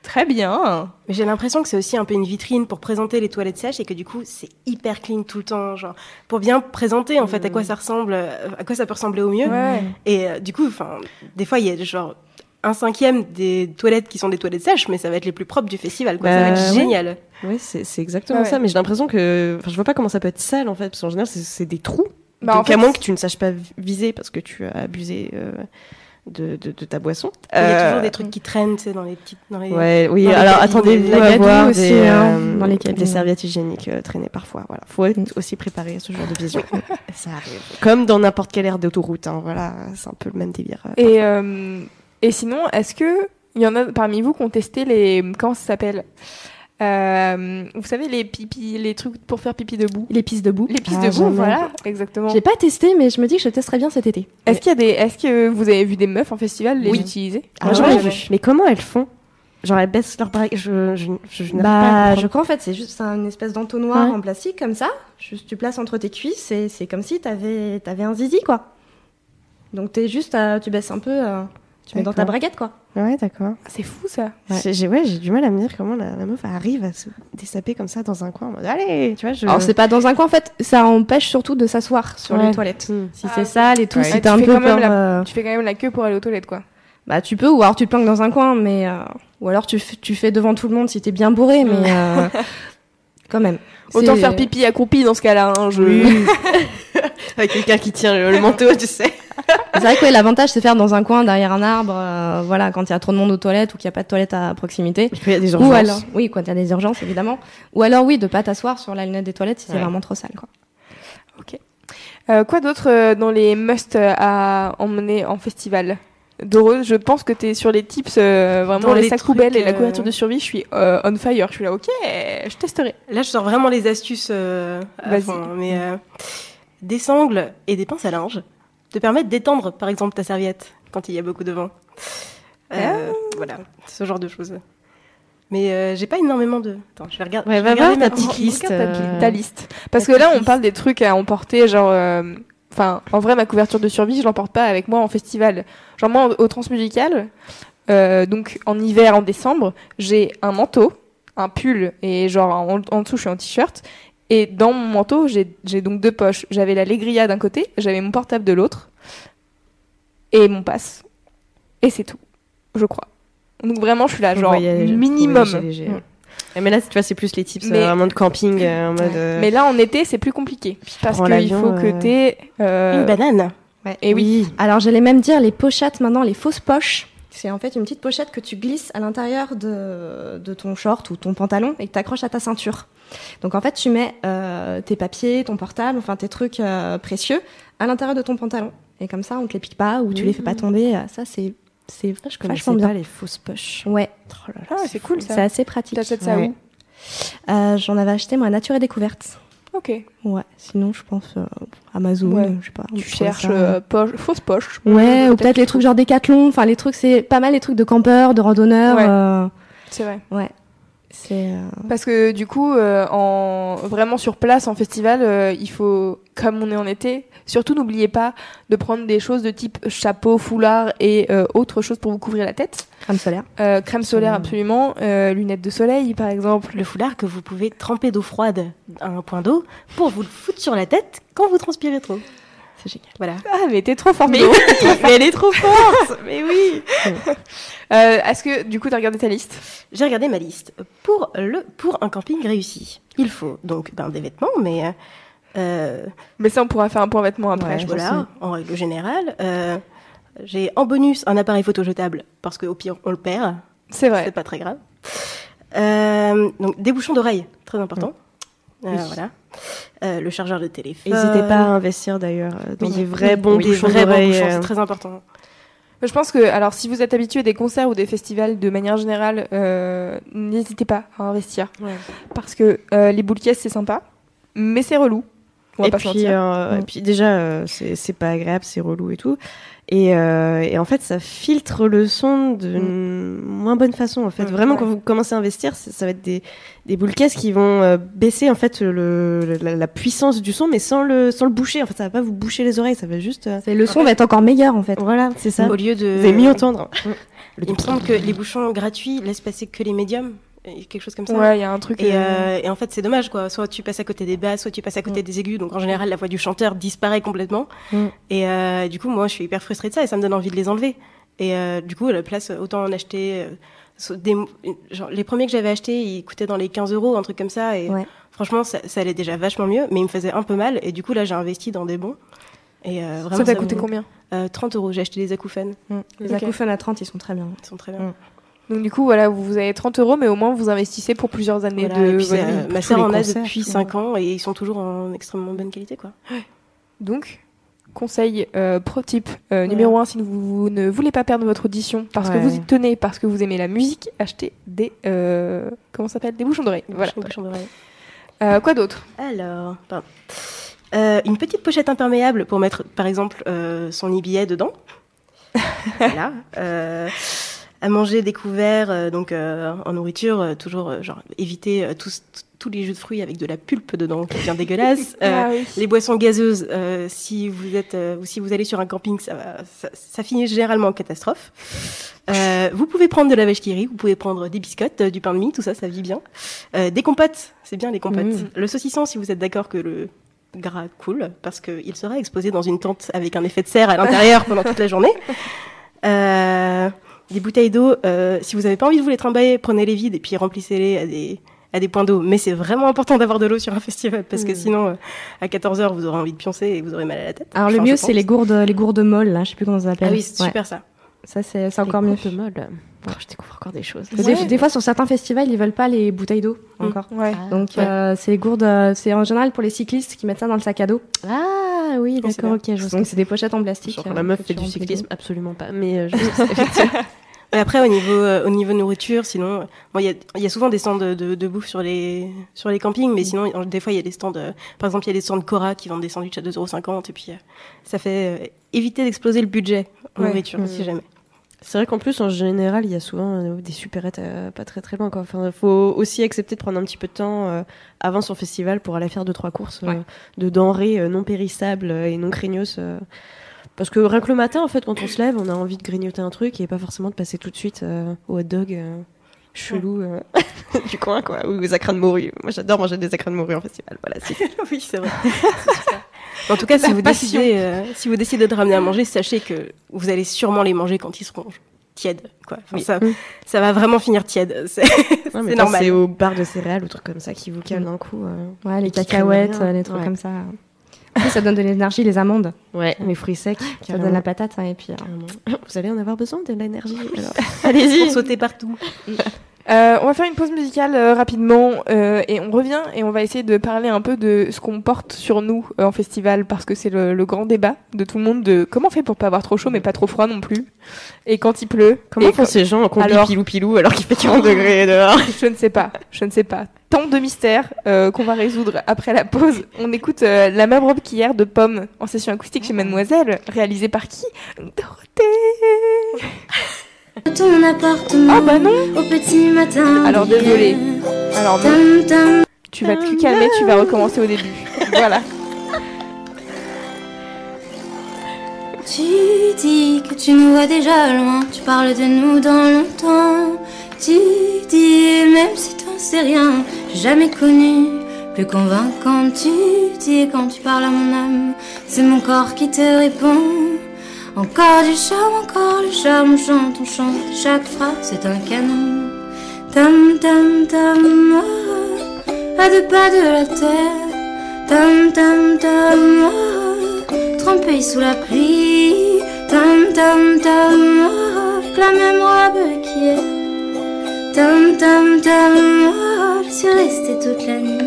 Très bien. Mais j'ai l'impression que c'est aussi un peu une vitrine pour présenter les toilettes sèches et que du coup, c'est hyper clean tout le temps, genre pour bien présenter en fait à quoi ça ressemble, à quoi ça peut ressembler au mieux. Ouais. Et euh, du coup, enfin, des fois, il y a genre un cinquième des toilettes qui sont des toilettes sèches, mais ça va être les plus propres du festival, quoi. Bah, ça va être ouais. génial. Oui, c'est, c'est exactement Ouais. ça. Mais j'ai l'impression que, enfin, je vois pas comment ça peut être sale en fait, parce qu'en général, c'est, c'est des trous. Bah, Donc en fait, à moins que tu ne saches pas viser parce que tu as abusé euh, de, de, de ta boisson. Il y a Euh, toujours des trucs qui traînent, tu sais, dans les petites, dans les. Ouais, oui. dans les Alors cabines, attendez-vous les- à la gadoue voir aussi, des, hein, euh, dans les cabines. des serviettes hygiéniques euh, traînées parfois. Voilà, faut être Mm. aussi préparé à ce genre de vision. Ça arrive. Comme dans n'importe quelle aire d'autoroute. Hein, voilà, c'est un peu le même délire. euh, Et, euh, et sinon, est-ce que il y en a parmi vous qui ont testé les... Comment ça s'appelle euh, Vous savez, les pipis, les trucs pour faire pipi debout. Les pistes debout. Les pistes Ah, debout, jamais. voilà, exactement. J'ai pas testé, mais je me dis que je testerais bien cet été. Est-ce qu'il y a des... Est-ce que vous avez vu des meufs en festival les Oui. utiliser Ah, Ah j'en ouais, ai vu. Mais comment elles font? Genre elles baissent leurs bras. Je, je, je, je n'arrive pas à Bah, comprendre. je crois en fait, c'est juste c'est une espèce d'entonnoir Ouais. en plastique comme ça. Juste, tu places entre tes cuisses et c'est comme si t'avais avais un zizi, quoi. Donc t'es juste, à- tu baisses un peu, euh, tu mets dans ta D'accord. braguette, quoi. Ouais, d'accord. C'est fou ça. Ouais. J'ai, j'ai- ouais, j'ai du mal à me dire comment la, la meuf arrive à se dessaper comme ça dans un coin. En mode, allez, tu vois. Je... Alors c'est pas dans un coin en fait, ça empêche surtout de s'asseoir sur Ouais. les toilettes. Hmm. Si Ah, c'est ok. sale et tout, Ouais. si Ouais, t'as tu un fais peu quand même peur, la- euh, Tu fais quand même la queue pour aller aux toilettes, quoi. bah tu peux, ou alors tu te planques dans un coin, mais euh, ou alors tu, f- tu fais devant tout le monde si t'es bien bourré, mais euh, quand même. Autant C'est- faire pipi accroupi dans ce cas-là. Hein, je... Avec quelqu'un qui tient le, le manteau, tu sais. C'est vrai que ouais, l'avantage c'est faire dans un coin derrière un arbre, euh, voilà, quand il y a trop de monde aux toilettes ou qu'il n'y a pas de toilette à proximité. Il y a des urgences. Ou alors, oui, quand il y a des urgences évidemment. Ou alors oui, de pas t'asseoir sur la lunette des toilettes si c'est Ouais. vraiment trop sale, quoi. Euh, quoi d'autre euh, dans les must euh, à emmener en festival? Doro, je pense que t'es sur les tips, euh, vraiment Dans les, les sacs trucs, poubelles et la euh, couverture de survie. Je suis euh, on fire. Je suis là, ok, je testerai. Là, je sors vraiment les astuces euh, à Vas-y. fond, hein, mais euh, des sangles et des pinces à linge te permettent d'étendre, par exemple, ta serviette quand il y a beaucoup de vent. Euh, Voilà, ce genre de choses. Mais euh, j'ai pas énormément de. Attends, je vais regarder. Ouais, je vais va voir regarder ta ma petite petite liste. Regarde ta, euh, ta liste. Parce ta que là, petite on liste. parle des trucs à emporter, genre. euh, Enfin, en vrai, ma couverture de survie, je l'emporte pas avec moi en festival. Genre, moi, au Transmusical, euh, donc en hiver, en décembre, j'ai un manteau, un pull, et genre en, en dessous, je suis en t-shirt. Et dans mon manteau, j'ai j'ai donc deux poches. J'avais la Legria d'un côté, j'avais mon portable de l'autre, et mon passe. Et c'est tout, je crois. Donc vraiment, je suis là, Faut genre voyager- faut minimum. voyager léger. Mm. Ouais, mais là, tu vois, c'est plus les tips Mais- euh, vraiment de camping, euh, en mode. euh, Mais là, en été, c'est plus compliqué. Parce prends qu'il l'avion, faut que euh, t'aies... euh, Une banane. Et oui. Alors j'allais même dire les pochettes maintenant, les fausses poches. C'est en fait une petite pochette que tu glisses à l'intérieur de, de ton short ou ton pantalon et que tu accroches à ta ceinture. Donc en fait tu mets euh, tes papiers, ton portable, enfin tes trucs euh, précieux à l'intérieur de ton pantalon. Et comme ça on te les pique pas ou tu les fais pas tomber. Euh, Ça c'est c'est je connaissais vachement bien. pas les fausses poches. Ouais, Oh là là, Ah, c'est cool ça. c'est assez pratique. T'achètes ça Ouais. où? Euh, J'en avais acheté moi à Nature et Découverte. Ok. Ouais, sinon je pense euh, Amazon, Ouais. je sais pas. on Tu peut trouver cherches ça. euh, poche, fausse poche. Ouais, ou peut-être les trucs genre Décathlon. Enfin, les trucs, c'est pas mal les trucs de campeurs, de randonneurs. Ouais. euh, C'est vrai. ouais. C'est. euh, Parce que du coup, euh, en vraiment sur place en festival, euh, il faut, comme on est en été, surtout n'oubliez pas de prendre des choses de type chapeau, foulard et euh, autre chose pour vous couvrir la tête. crème solaire. Euh, crème solaire Mmh. absolument, euh, lunettes de soleil par exemple. Le foulard que vous pouvez tremper d'eau froide à un point d'eau pour vous le foutre sur la tête quand vous transpirez trop. C'est génial. Voilà. Ah mais t'es trop forte. Mais, Doro. mais elle est trop forte. Mais oui. Euh, Est-ce que du coup t'as regardé ta liste? J'ai regardé ma liste. Pour, le, pour un camping réussi, il faut donc ben, des vêtements, mais euh, euh, Mais ça on pourra faire un point vêtements après. ouais, je pense. voilà, en règle générale. Euh, j'ai en bonus un appareil photo jetable, parce qu'au pire, on le perd. C'est vrai. C'est pas très grave. Euh, donc, des bouchons d'oreille, très important. Euh, Oui. Voilà. Euh, le chargeur de téléphone. N'hésitez pas à investir d'ailleurs euh, dans Oui, des vrais oui, bons oui, bouchons des vrais bons d'oreille. bouchons, euh, c'est très important. Je pense que, alors, si vous êtes habitué des concerts ou des festivals de manière générale, euh, n'hésitez pas à investir. Ouais. Parce que euh, les boules caisses, c'est sympa, mais c'est relou. On va et, pas puis, se mentir. euh, Mm. et puis déjà, euh, c'est, c'est pas agréable, c'est relou et tout. Et, euh, et en fait, ça filtre le son d'une mm. moins bonne façon. En fait, mm. vraiment, ouais. quand vous commencez à investir, ça, ça va être des, des boules caisses qui vont euh, baisser en fait le, la, la puissance du son, mais sans le, sans le boucher. En fait, ça va pas vous boucher les oreilles, ça va juste. Euh... C'est, le son va être encore meilleur en fait. Voilà, c'est ça. Au lieu de. Vous avez mieux entendre. Mm. Il me semble que les bouchons gratuits laissent passer que les médiums. Quelque chose comme ça. Ouais, il y a un truc. Et, euh... euh, et en fait, c'est dommage, quoi. Soit tu passes à côté des basses, soit tu passes à côté mm. des aigus. Donc, en général, la voix du chanteur disparaît complètement. Mm. Et euh, du coup, moi, je suis hyper frustrée de ça et ça me donne envie de les enlever. Et euh, du coup, à la place, autant en acheter. Euh, des, genre, les premiers que j'avais achetés, ils coûtaient dans les quinze euros, un truc comme ça. Et ouais. franchement, ça, ça allait déjà vachement mieux, mais ils me faisaient un peu mal. Et du coup, là, j'ai investi dans des bons. Et euh, vraiment, ça t'a coûté combien euh, trente euros. J'ai acheté des acouphènes. Mm. Les okay. acouphènes à trente, ils sont très bien. Ils sont très bien. Mm. Donc du coup, voilà, vous avez trente euros, mais au moins vous investissez pour plusieurs années voilà, de puis, votre euh, vie. Ma sœur en a depuis cinq ans et ils sont toujours en extrêmement bonne qualité, quoi. Ouais. Donc, conseil euh, pro type euh, ouais. numéro un, si vous, vous ne voulez pas perdre votre audition, parce ouais. que vous y tenez, parce que vous aimez la musique, achetez des euh, comment ça s'appelle, des bouchons d'oreilles. Des voilà. Bouchons d'oreilles. Euh, quoi d'autre ? Alors, pardon. Euh, une petite pochette imperméable pour mettre, par exemple, euh, son e billet dedans. Voilà. Euh, à manger des couverts, euh, donc euh, en nourriture, euh, toujours euh, genre éviter euh, tous tous les jus de fruits avec de la pulpe dedans, qui devient dégueulasse. Euh, ah, oui. Les boissons gazeuses, euh, si vous êtes euh, ou si vous allez sur un camping, ça va, ça, ça finit généralement en catastrophe. Euh, vous pouvez prendre de la vache qui rit, vous pouvez prendre des biscottes, euh, du pain de mie, tout ça, ça vit bien. Euh, des compotes, c'est bien les compotes. Mmh. Le saucisson, si vous êtes d'accord que le gras coule, parce qu'il sera exposé dans une tente avec un effet de serre à l'intérieur pendant toute la journée. Euh, des bouteilles d'eau, euh, si vous n'avez pas envie de vous les trimballer, prenez-les vides et puis remplissez-les à des, à des points d'eau. Mais c'est vraiment important d'avoir de l'eau sur un festival parce mmh. que sinon, euh, à quatorze heures, vous aurez envie de pioncer et vous aurez mal à la tête. Alors enfin, le mieux, c'est les gourdes, les gourdes molles, là, je sais plus comment ça s'appelle. Ah oui, c'est ouais. super ça. Ça, c'est, c'est encore mieux. Les molles. Oh, je découvre encore des choses. Ouais. Des, des fois, sur certains festivals, ils veulent pas les bouteilles d'eau mmh. encore. Ouais. Ah, Donc, ouais. Euh, c'est les gourdes, euh, c'est en général pour les cyclistes qui mettent ça dans le sac à dos. Ah oui, d'accord, ok. Je Donc, c'est des pochettes en plastique. Genre, euh, la meuf fait du cyclisme, absolument pas. Mais euh, je sais, effectivement. Mais après, au niveau, euh, au niveau nourriture, sinon, bon, il y a, il y a souvent des stands de, de, de bouffe sur les, sur les campings, mais sinon, des fois, il y a des stands, euh, par exemple, il y a des stands Cora qui vendent des sandwichs à deux euros cinquante, et puis, euh, ça fait euh, éviter d'exploser le budget en ouais. nourriture, mmh. si jamais. C'est vrai qu'en plus, en général, il y a souvent euh, des supérettes euh, pas très très loin, quoi. Enfin, il faut aussi accepter de prendre un petit peu de temps euh, avant son festival pour aller faire deux, trois courses ouais. euh, de denrées euh, non périssables et non craignos. Euh, Parce que rien que le matin, en fait, quand on se lève, on a envie de grignoter un truc et pas forcément de passer tout de suite euh, au hot dog euh, chelou euh, du coin, quoi, ou aux acras de morue. Moi, j'adore manger des acras de morue en festival. Voilà, c'est... oui, c'est vrai. C'est super. En tout cas, si vous, décidez, euh, si vous décidez de ramener à manger, sachez que vous allez sûrement les manger quand ils seront tièdes, quoi. Enfin, oui. ça, mmh. ça va vraiment finir tiède. C'est, non, mais c'est normal. C'est aux barres de céréales ou trucs comme ça qui vous calent d'un coup. Euh, ouais, les cacahuètes, les trucs ouais. comme ça. Après, ça donne de l'énergie, les amandes. Ouais, les fruits secs. Ça carrément. Donne la patate. Hein, et puis, euh... vous allez en avoir besoin de l'énergie. Alors. Allez-y. Pour sauter partout. Euh, on va faire une pause musicale euh, rapidement euh, et on revient et on va essayer de parler un peu de ce qu'on porte sur nous euh, en festival parce que c'est le, le grand débat de tout le monde de comment on fait pour pas avoir trop chaud mais pas trop froid non plus et quand il pleut. Comment font co- ces gens en combi alors... pilou pilou alors qu'il fait quarante degrés dehors? Je ne sais pas, je ne sais pas. Tant de mystères euh, qu'on va résoudre après la pause. On écoute euh, La même robe qu'hier de Pomme en session acoustique chez Mademoiselle, réalisée par qui? Dorothée. Ton appartement. Ah bah non. Au petit matin. Alors désolé. Alors non. Tam, tu vas te plus calmer, tu vas recommencer au début. Voilà. Tu dis que tu nous vois déjà loin. Tu parles de nous dans longtemps. Tu dis même si t'en sais rien, j'ai jamais connu plus convaincant. Tu dis quand tu parles à mon âme, c'est mon corps qui te répond. Encore du charme, encore le charme, on chante, on chante, chaque phrase c'est un canon. Tam tam tam, oh, à deux pas de la terre. Tam tam tam, oh, trempé sous la pluie. Tam tam tam, oh, avec la même robe qu'hier. Tam tam tam, oh, je suis restée toute la nuit.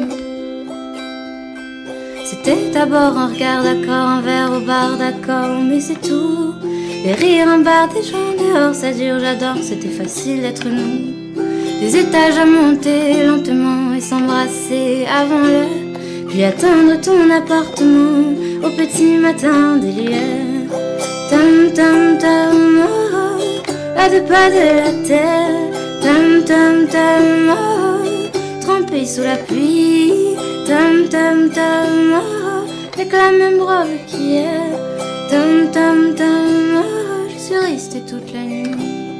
C'était d'abord un regard d'accord, un verre au bar d'accord, mais c'est tout. Les rires, un bar, des gens dehors, ça dure, j'adore, c'était facile d'être nous. Des étages à monter lentement et s'embrasser avant l'heure. puis attendre ton appartement au petit matin des lueurs. Tam tam tam, oh, à deux pas de la terre. Tam tam tam, oh, trempé sous la pluie. Tam tam tam, oh, avec la même robe qu'hier. Tam tam tam, oh, je suis restée toute la nuit.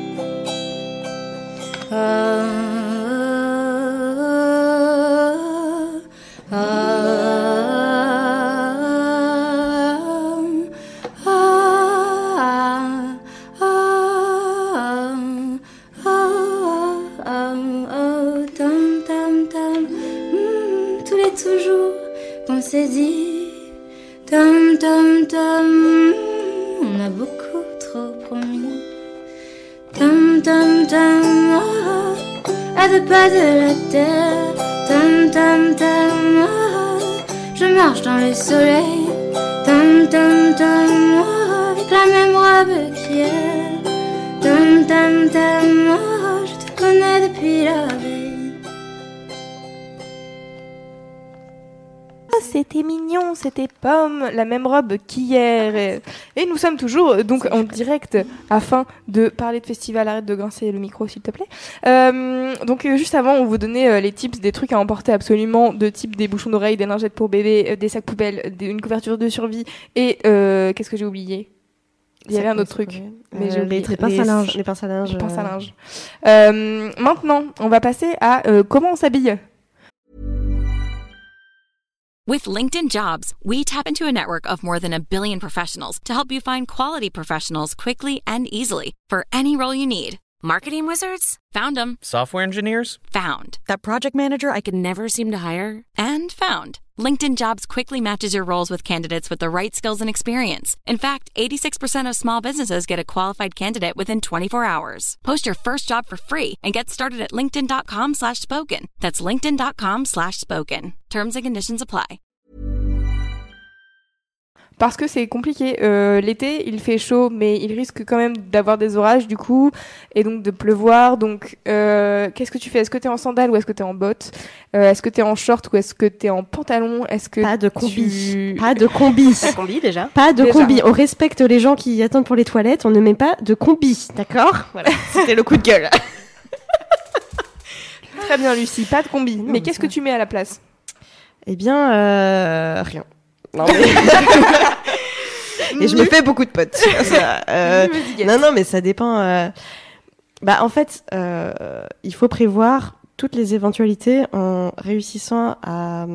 Ah, ah, ah, ah, ah, ah, tam tam tam, mm, tous les toujours qu'on s'est dit, tam tam tam, mm, on a beaucoup trop promis. Tam tam tam, oh, à deux pas de la terre. Tam tam tam, oh, je marche dans le soleil. Tam tam tam, oh, avec la même robe qu'hier. Tam tam tam, oh, je te connais depuis la veille. C'était mignon, c'était Pomme, la même robe qu'hier. Et, et nous sommes toujours donc en direct afin de parler de festival. Arrête de grincer le micro, s'il te plaît. Euh, donc euh, juste avant, on vous donnait euh, les tips des trucs à emporter absolument, de type des bouchons d'oreilles, des lingettes pour bébé, euh, des sacs poubelles, des, une couverture de survie et euh, qu'est-ce que j'ai oublié? Il y avait un autre truc, mais j'ai oublié. Les pinces à linge. Les pinces à linge. Les pinces à linge. Euh, maintenant, on va passer à euh, comment on s'habille. With LinkedIn Jobs, we tap into a network of more than a billion professionals to help you find quality professionals quickly and easily for any role you need. Marketing wizards? Found them. Software engineers? Found. That project manager I could never seem to hire? And found. LinkedIn Jobs quickly matches your roles with candidates with the right skills and experience. In fact, eighty-six percent of small businesses get a qualified candidate within twenty-four hours. Post your first job for free and get started at linkedin.com slash spoken. That's linkedin.com slash spoken. Terms and conditions apply. Parce que c'est compliqué. Euh, l'été, il fait chaud, mais il risque quand même d'avoir des orages, du coup, et donc de pleuvoir. Donc, euh, qu'est-ce que tu fais? Est-ce que t'es en sandales ou est-ce que t'es en bottes? euh, Est-ce que t'es en short ou est-ce que t'es en pantalon? Est-ce que pas de combi, tu... pas de combi, pas de combi déjà. Pas de déjà. combi. On respecte les gens qui attendent pour les toilettes. On ne met pas de combi, d'accord? Voilà. C'était le coup de gueule. Très bien, Lucie. Pas de combi. Non, mais, mais qu'est-ce que tu mets à la place? Eh bien, euh, rien. Non, mais... Et je me fais beaucoup de potes. Ça, euh... non, non, mais ça dépend. Euh... Bah, en fait, euh, il faut prévoir toutes les éventualités en réussissant à,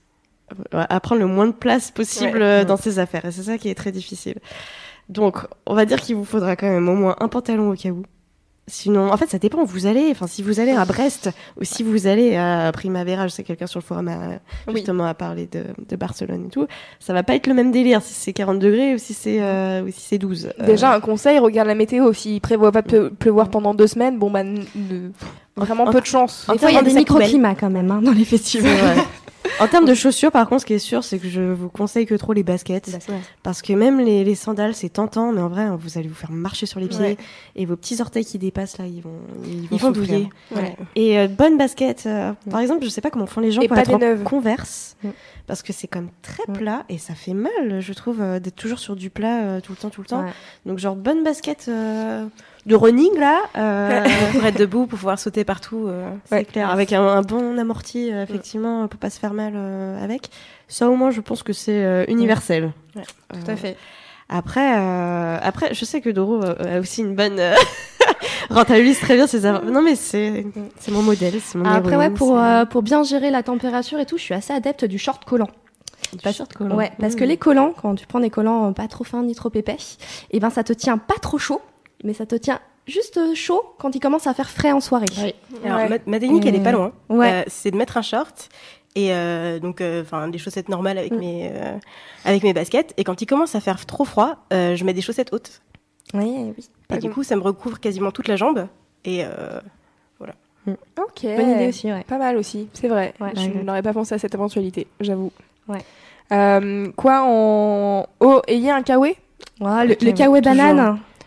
à prendre le moins de place possible ouais, dans ouais. ses affaires. Et c'est ça qui est très difficile. Donc, on va dire qu'il vous faudra quand même au moins un pantalon au cas où. Sinon, en fait, ça dépend où vous allez. Enfin, si vous allez à Brest ou si vous allez à Primavera, je sais quelqu'un sur le forum a justement oui. a parlé de, de Barcelone et tout, ça va pas être le même délire si c'est quarante degrés ou si c'est, euh, ou si c'est douze. Déjà, euh... un conseil, regarde la météo. S'il prévoit pas de pleu- pleuvoir pendant deux semaines, bon, bah, n- n- vraiment en, peu de chance. Des fois, il y a des microclimats quand même hein, dans les festivals. En termes de chaussures, par contre, ce qui est sûr, c'est que je vous conseille que trop les baskets. Bah, parce que même les, les sandales, c'est tentant, mais en vrai, vous allez vous faire marcher sur les pieds. Ouais. Et vos petits orteils qui dépassent, là, ils vont Ils vont, ils vont douiller. Ouais. Et euh, bonne basket. Euh, ouais. Par exemple, je sais pas comment font les gens et pour pas être en neuves. Converse. Ouais. Parce que c'est comme très plat et ça fait mal, je trouve, euh, d'être toujours sur du plat euh, tout le temps, tout le temps. Ouais. Donc, genre, bonne basket euh, de running, là. Euh, pour être debout, pour pouvoir sauter partout. Euh, c'est ouais. clair. Avec un, un bon amorti, euh, effectivement, ouais. pour pas se faire mal euh, avec. Ça, au moins, je pense que c'est euh, universel. Ouais. Euh, tout à fait. Après, euh, après, je sais que Doro euh, a aussi une bonne... Euh, rentabilise très bien ses affaires. Non, mais c'est, c'est mon modèle, c'est mon Après, héroïne, ouais, pour, euh, pour bien gérer la température et tout, je suis assez adepte du short collant. Pas short collant. Ouais, parce mmh. que les collants, quand tu prends des collants pas trop fins ni trop épais, et ben ça te tient pas trop chaud, mais ça te tient juste chaud quand il commence à faire frais en soirée. Oui. Alors, ouais. ma, ma technique, elle est pas loin. Ouais. Euh, c'est de mettre un short et euh, donc enfin euh, des chaussettes normales avec mmh. mes euh, avec mes baskets. Et quand il commence à faire trop froid, euh, je mets des chaussettes hautes. Oui, oui. Et du coup, ça me recouvre quasiment toute la jambe. Et euh, voilà. Mmh. Ok. Bonne idée aussi, ouais. Pas mal aussi, c'est vrai. Ouais, je ouais. n'aurais pas pensé à cette éventualité, j'avoue. Ouais. Euh, quoi en... Oh, ayez un kawaii ouais, Le, le kawaii banane.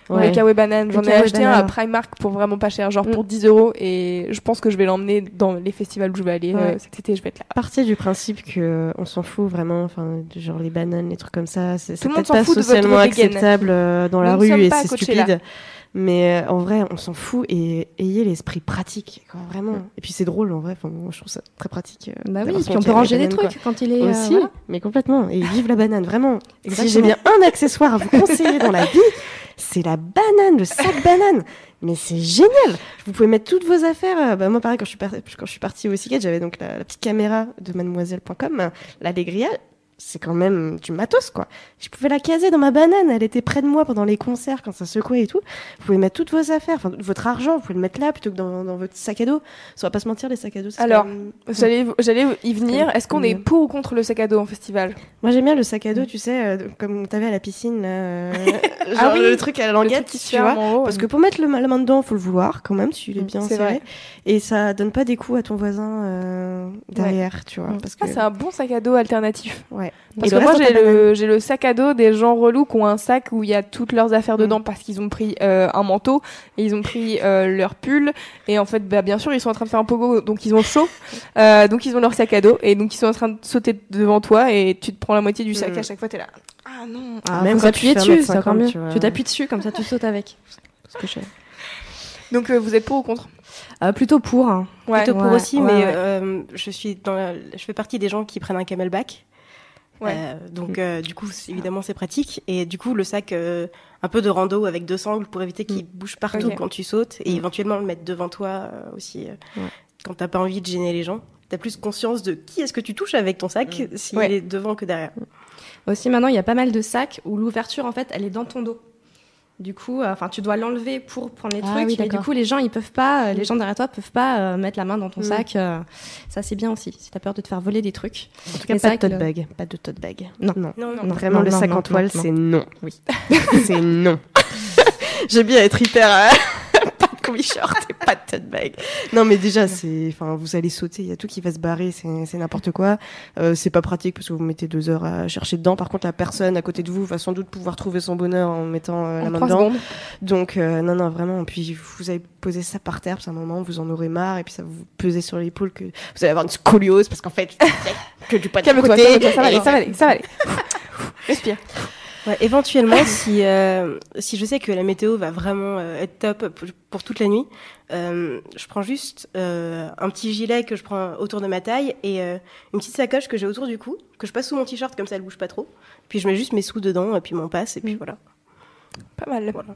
Ouais. Le Kawaii Banane. J'en Le ai Kawaii acheté Banane. un à Primark pour vraiment pas cher, genre mm. pour dix euros. Et je pense que je vais l'emmener dans les festivals où je vais aller. Ouais. Euh, cet été, je vais être là. À partir du principe que on s'en fout vraiment, enfin, genre les bananes, les trucs comme ça, c'est, c'est Tout le monde peut-être s'en pas fout de socialement votre vegan. acceptable euh, dans Nous la ne rue sommes et pas à c'est Coachella. stupide. Mais euh, en vrai, on s'en fout et ayez l'esprit pratique, quoi, vraiment. Et puis c'est drôle, en vrai. Enfin, moi, je trouve ça très pratique. Euh, Bah oui, d'avoir et son puis on peut Kawaii ranger des Banane, trucs quoi. quand il est. Aussi, euh, voilà. mais complètement. Et vive la banane, vraiment. Exactement. Si j'ai bien un accessoire à vous conseiller dans la vie, c'est la banane, le sac banane. Mais c'est génial. Vous pouvez mettre toutes vos affaires. euh, Bah, moi, pareil, quand je suis, par... quand je suis partie au Siket, j'avais donc la, la petite caméra de mademoiselle point com, l'Allegria. C'est quand même du matos, quoi. Je pouvais la caser dans ma banane. Elle était près de moi pendant les concerts, quand ça secouait et tout. Vous pouvez mettre toutes vos affaires, enfin, votre argent, vous pouvez le mettre là plutôt que dans, dans votre sac à dos. Ça va pas se mentir, les sacs à dos. C'est Alors, quand même... j'allais, j'allais y venir. Est-ce qu'on est Ouais. pour ou contre le sac à dos en festival? Moi, j'aime bien le sac à dos, tu sais, euh, comme t'avais à la piscine, là. euh, genre Ah oui, le truc à la Le languette, truc qui se tu vois. ferme en haut. Parce que pour mettre le, la main dedans, faut le vouloir quand même, si il est Mm, bien c'est serré. vrai. Et ça donne pas des coups à ton voisin euh, derrière, tu vois. Mm. Parce que... Ah, c'est un bon sac à dos alternatif. Ouais. Parce Et que le moi, reste, j'ai dans ta le, j'ai le sac à dos des gens relous qui ont un sac où il y a toutes leurs affaires dedans parce qu'ils ont pris euh, un manteau et ils ont pris euh, leur pull. Et en fait, bah, bien sûr, ils sont en train de faire un pogo, donc ils ont chaud. Euh, donc ils ont leur sac à dos et donc ils sont en train de sauter devant toi et tu te prends la moitié du sac. Mm. À chaque fois, t'es là. Ah non. Ah, Même faut quand tu s'appuyer fais dessus, un mètre c'est encore mieux. cinquante, tu vois. Tu t'appuies dessus, comme ça tu sautes avec. C'est ce que je fais. Donc euh, vous êtes pour ou contre? Euh, plutôt pour. Hein. Ouais. Plutôt pour Ouais, aussi, ouais, mais ouais. euh, je suis dans la- je fais partie des gens qui prennent un camelback. Ouais. Euh, donc euh, du coup, c'est- évidemment, c'est pratique. Et du coup, le sac euh, un peu de rando avec deux sangles pour éviter qu'il bouge partout Ok. quand tu sautes et Mm. éventuellement le mettre devant toi euh, aussi euh, Ouais. quand t'as pas envie de gêner les gens. T'as plus conscience de qui est-ce que tu touches avec ton sac s'il Ouais. est devant que derrière. Aussi, maintenant, il y a pas mal de sacs où l'ouverture, en fait, elle est dans ton dos. Du coup, enfin, tu dois l'enlever pour prendre les Ah trucs. oui, et du d'accord. coup, les gens, ils peuvent pas, euh, les gens derrière toi peuvent pas euh, mettre la main dans ton Mm. sac. euh, ça, c'est bien aussi. Si t'as peur de te faire voler des trucs. En tout cas, Mais pas c'est de tote vrai que bag. Pas de tote bag. Non. Non. Non, non. Non. Vraiment, Non, le non, sac non, en toile, non, c'est non. Oui. C'est non. J'aime bien être hyper... euh, pas de combi-short et pas de tote bag. Non, mais déjà, c'est... Enfin, vous allez sauter, il y a tout qui va se barrer, c'est, c'est n'importe quoi. Euh, c'est pas pratique parce que vous mettez deux heures à chercher dedans. Par contre, la personne à côté de vous va sans doute pouvoir trouver son bonheur en mettant euh, la En main trois dedans. secondes. Donc, euh, non, non, vraiment. Puis, vous allez poser ça par terre, puis à un moment, vous en aurez marre, et puis ça va vous peser sur l'épaule, que vous allez avoir une scoliose, parce qu'en fait, que du poids de Calme-toi, côté. calme-toi, ça va aller, Et- ça va aller, ça va aller. Respire. Ouais, éventuellement, si euh, si je sais que la météo va vraiment euh, être top pour, pour toute la nuit, euh, je prends juste euh, un petit gilet que je prends autour de ma taille et euh, une petite sacoche que j'ai autour du cou, que je passe sous mon t-shirt comme ça elle bouge pas trop. Puis je mets juste mes sous dedans et puis mon passe et puis voilà. Pas mal. Voilà.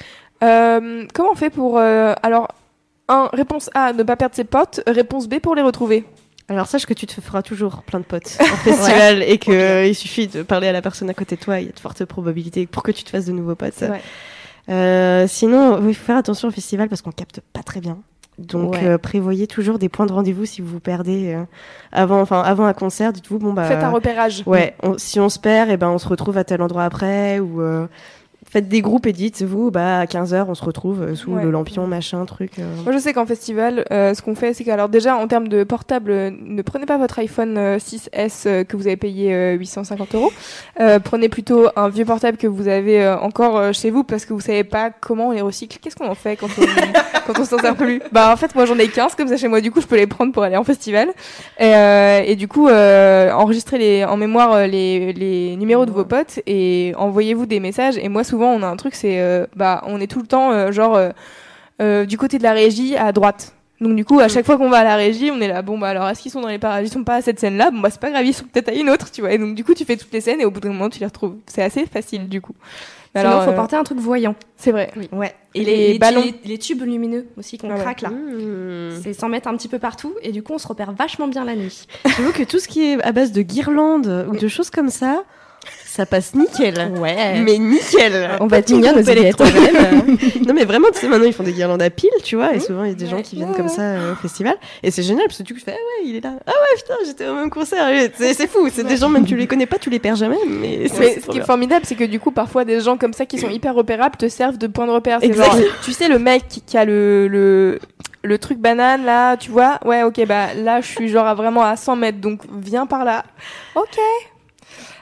Euh, comment on fait pour... euh, alors, un, réponse A, ne pas perdre ses potes. Réponse B, pour les retrouver. Alors sache que tu te feras toujours plein de potes en festival et que euh, il suffit de parler à la personne à côté de toi, il y a de fortes probabilités pour que tu te fasses de nouveaux potes. C'est vrai. Euh, sinon, il faut faire attention au festival parce qu'on capte pas très bien. Donc Ouais. euh, prévoyez toujours des points de rendez-vous si vous vous perdez euh, avant, enfin avant un concert. Dites-vous bon bah Faites un repérage. ouais, on- si on se perd, et ben on se retrouve à tel endroit après ou euh, faites des groupes et dites-vous bah à quinze heures on se retrouve euh, sous Ouais. le lampion machin truc. euh. Moi, je sais qu'en festival, euh, ce qu'on fait, c'est que, alors déjà, en termes de portable, euh, ne prenez pas votre iPhone euh, six S euh, que vous avez payé euh, huit cent cinquante euros. Euh, prenez plutôt un vieux portable que vous avez euh, encore euh, chez vous parce que vous savez pas comment on les recycle. Qu'est-ce qu'on en fait quand on, quand on s'en sert plus? Bah, en fait, moi, j'en ai quinze comme ça chez moi. Du coup, je peux les prendre pour aller en festival. Et, euh, et du coup, euh, enregistrez les, en mémoire euh, les, les numéros de vos potes et envoyez-vous des messages. Et moi, souvent, on a un truc, c'est, euh, bah, on est tout le temps, euh, genre, euh, Euh, du côté de la régie à droite. Donc du coup, à chaque fois qu'on va à la régie, on est là, bon bah alors est-ce qu'ils sont dans les parages, ils sont pas à cette scène-là, bon bah c'est pas grave, ils sont peut-être à une autre, tu vois. Et donc du coup, tu fais toutes les scènes et au bout d'un moment, tu les retrouves. C'est assez facile du coup. Sinon, il faut euh, porter un truc voyant. c'est vrai. Ouais. Et Et les les, les, ballons. les, les tubes lumineux aussi qu'on Ah ouais. craque là. Mmh. C'est s'en mettre un petit peu partout et du coup, on se repère vachement bien la nuit. J'avoue que tout ce qui est à base de guirlandes ou de choses comme ça, ça passe nickel. Ouais. Mais nickel. On va être Petit mignonne groupe aussi, électrogène. Non mais vraiment, tu sais, maintenant ils font des guirlandes à piles, tu vois, et souvent il y a des gens Ouais. qui viennent comme ça euh, au festival, et c'est génial parce que tu fais, ah ouais, il est là, ah ouais, putain, j'étais au même concert, Et c'est, c'est fou, c'est des gens, même tu les connais pas, tu les perds jamais, mais c'est, Mais c'est ce trop qui est bien. formidable, c'est que du coup, parfois, des gens comme ça qui sont hyper repérables te servent de point de repère. C'est Exact. genre, tu sais, le mec qui, qui a le, le, le truc banane là, tu vois, ouais, ok, bah là, je suis genre à vraiment à cent mètres, donc viens par là. Ok.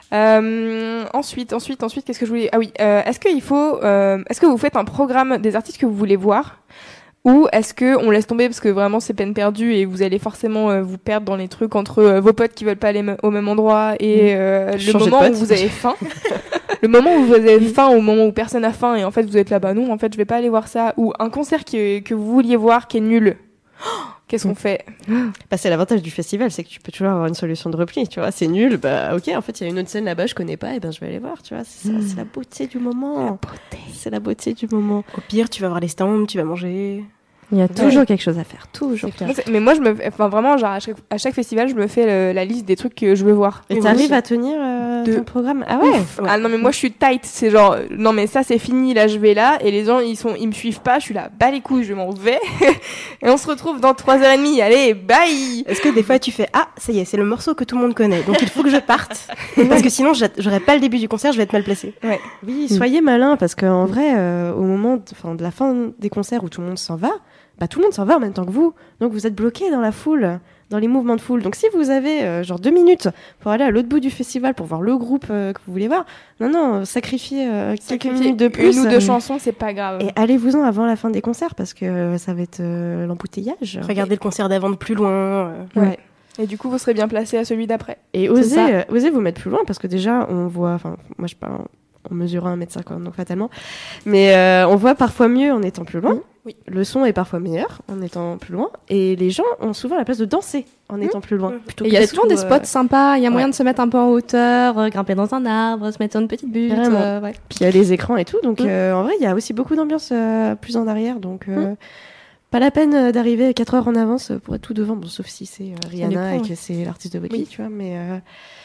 Euh, ensuite, ensuite, ensuite, qu'est-ce que je voulais... Ah oui, euh, est-ce qu'il faut... Euh, est-ce que vous faites un programme des artistes que vous voulez voir ? Ou est-ce que on laisse tomber parce que vraiment c'est peine perdue et vous allez forcément euh, vous perdre dans les trucs entre euh, vos potes qui veulent pas aller m- au même endroit et euh, le Changer moment de où pote. vous avez faim. Le moment où vous avez faim, au moment où personne a faim et en fait vous êtes là, bah non, en fait je vais pas aller voir ça. Ou un concert que, que vous vouliez voir qui est nul. Oh, qu'est-ce qu'on fait ? Bah, c'est l'avantage du festival, c'est que tu peux toujours avoir une solution de repli, tu vois. C'est nul, bah ok, en fait, il y a une autre scène là-bas, je connais pas, et ben je vais aller voir, tu vois. C'est, ça, Mm. c'est la beauté du moment. La beauté. C'est la beauté du moment. Au pire, tu vas voir les stands, tu vas manger. Il y a toujours quelque chose à faire, toujours. Moi, c'est- mais moi je me, enfin vraiment genre à chaque, à chaque festival je me fais le- la liste des trucs que je veux voir. Et Et t'arrives moi à tenir euh, De ton programme. Ah ouais. Ouf. Ah non mais moi je suis tight, c'est genre non mais ça c'est fini, là je vais là et les gens ils sont ils me suivent pas, je suis là bas les couilles, je m'en vais et on se retrouve dans trois heures trente. Allez, bye. Est-ce que des fois tu fais ah ça y est c'est le morceau que tout le monde connaît donc il faut que je parte parce que sinon j'a- j'aurais pas le début du concert, je vais être mal placée. Ouais. Oui, soyez malins parce qu'en vrai, euh, au moment de, enfin, de la fin des concerts où tout le monde s'en va, bah tout le monde s'en va en même temps que vous. Donc vous êtes bloqués dans la foule, dans les mouvements de foule. Donc si vous avez euh, genre deux minutes pour aller à l'autre bout du festival pour voir le groupe euh, que vous voulez voir, non non, sacrifiez euh, quelques Sacrifier minutes de plus. une ou deux euh, chansons, c'est pas grave. Et allez-vous-en avant la fin des concerts parce que euh, ça va être euh, l'embouteillage. Regardez le concert d'avant de plus loin. euh. Ouais. Et du coup, vous serez bien placé à celui d'après. Et C'est osez, ça. euh, osez vous mettre plus loin parce que déjà on voit, enfin moi je parle en mesurant un mètre cinquante donc fatalement, mais euh, on voit parfois mieux en étant plus loin. Oui. Le son est parfois meilleur en étant plus loin et les gens ont souvent la place de danser en étant plus loin. plutôt Et il que y a d'être souvent tout, des euh, spots sympas, il y a moyen ouais. de se mettre un peu en hauteur, euh, grimper dans un arbre, se mettre sur une petite butte. Vraiment. euh, ouais. Puis il y a les écrans et tout, donc Mm. euh, en vrai il y a aussi beaucoup d'ambiance euh, plus en arrière, donc euh, pas la peine euh, d'arriver quatre heures en avance pour être tout devant, bon sauf si c'est euh, Rihanna dépend, et que c'est l'artiste de votre Oui. vie, tu vois, mais euh,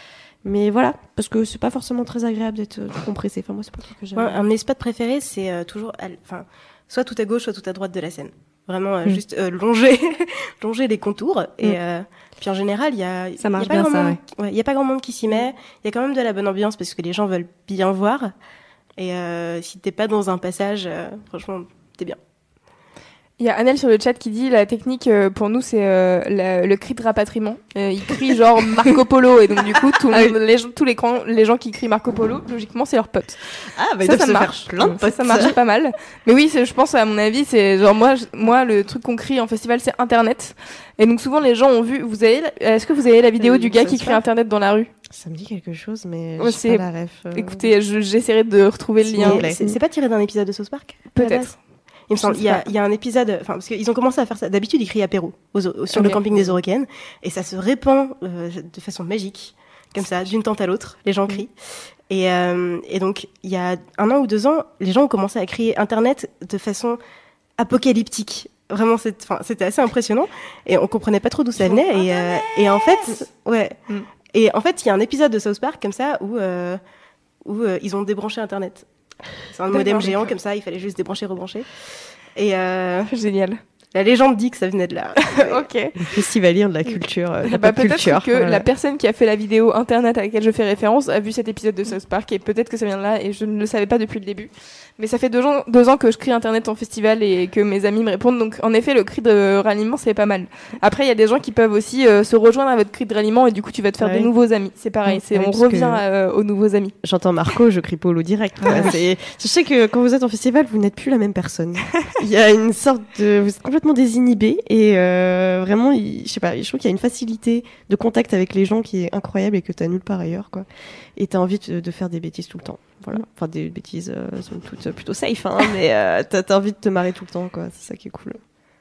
mais voilà, parce que c'est pas forcément très agréable d'être euh, tout compressé. Enfin moi c'est pas le truc que j'aime. Moi, un de mes spots préférés c'est euh, toujours à l- enfin soit tout à gauche soit tout à droite de la scène. Vraiment euh, Mm. juste euh, longer longer les contours et Mm. euh, puis en général il y a Ça marche il y a pas bien, grand ça, monde- ouais, il y a pas grand monde qui s'y met, il y a quand même de la bonne ambiance parce que les gens veulent bien voir et euh, si t'es pas dans un passage euh, franchement t'es bien. Il y a Annelle sur le chat qui dit la technique euh, pour nous c'est euh, la- le cri de rapatriement. Euh, il crie genre Marco Polo et donc du coup tout le monde- les gens, tous les, cran- les gens qui crient Marco Polo logiquement c'est leurs potes. Ah bah ça ça marche, plein de Ça, potes. ça marche pas mal. Mais oui c'est, je pense à mon avis c'est genre moi je- moi le truc qu'on crie en festival c'est internet et donc souvent les gens ont vu. Vous avez la- est-ce que vous avez la vidéo Euh, du gars ça qui se crie fait. internet dans la rue? Ça me dit quelque chose, mais Ouais, j'ai c'est- pas la ref. euh. Écoutez je- j'essaierai de retrouver le C'est- lien. c'est, c'est pas tiré d'un épisode de South Park à la base Peut-être. Il me semble, Je il sais y a, pas. il y a un épisode, enfin, parce qu'ils ont commencé à faire ça. D'habitude, ils crient apéro aux, aux- sur le Ok. camping des Eurocaines. Et ça se répand euh, de façon magique. Comme ça, d'une tente à l'autre, les gens crient. Et, euh, et donc, il y a un an ou deux ans, les gens ont commencé à crier Internet de façon apocalyptique. Vraiment, c'est, enfin, c'était assez impressionnant. Et on comprenait pas trop d'où ça venait. Et, euh, et en fait, ouais. Mm. Et en fait, il y a un épisode de South Park comme ça où, euh, où euh, ils ont débranché Internet. C'est un modem D'accord, géant d'accord. comme ça, il fallait juste débrancher, rebrancher. Et euh, Génial. la légende dit que ça venait de là. Ok. Les festivaliers de la culture, euh, de la Bah, pop peut-être culture. que Voilà. la personne qui a fait la vidéo internet à laquelle je fais référence a vu cet épisode de South Park et peut-être que ça vient de là et je ne le savais pas depuis le début. Mais ça fait deux ans, deux ans que je crie internet en festival et que mes amis me répondent. Donc en effet, le cri de ralliement, c'est pas mal. Après, il y a des gens qui peuvent aussi euh, se rejoindre à votre cri de ralliement et du coup, tu vas te faire Ouais. des nouveaux amis. C'est pareil, Ouais, c'est, on parce revient que- euh, aux nouveaux amis. J'entends Marco, je crie Polo direct. quoi. C'est... Je sais que quand vous êtes en festival, vous n'êtes plus la même personne. Il y a une sorte de... Vous êtes complètement désinhibé et euh, vraiment, il... je sais pas, je trouve qu'il y a une facilité de contact avec les gens qui est incroyable et que t'as nulle part ailleurs, quoi. Et t'as envie de, de faire des bêtises tout le temps. Voilà. Enfin, des bêtises, euh, sont toutes euh, plutôt safe, hein, mais euh, t'as, t'as envie de te marrer tout le temps, quoi. C'est ça qui est cool.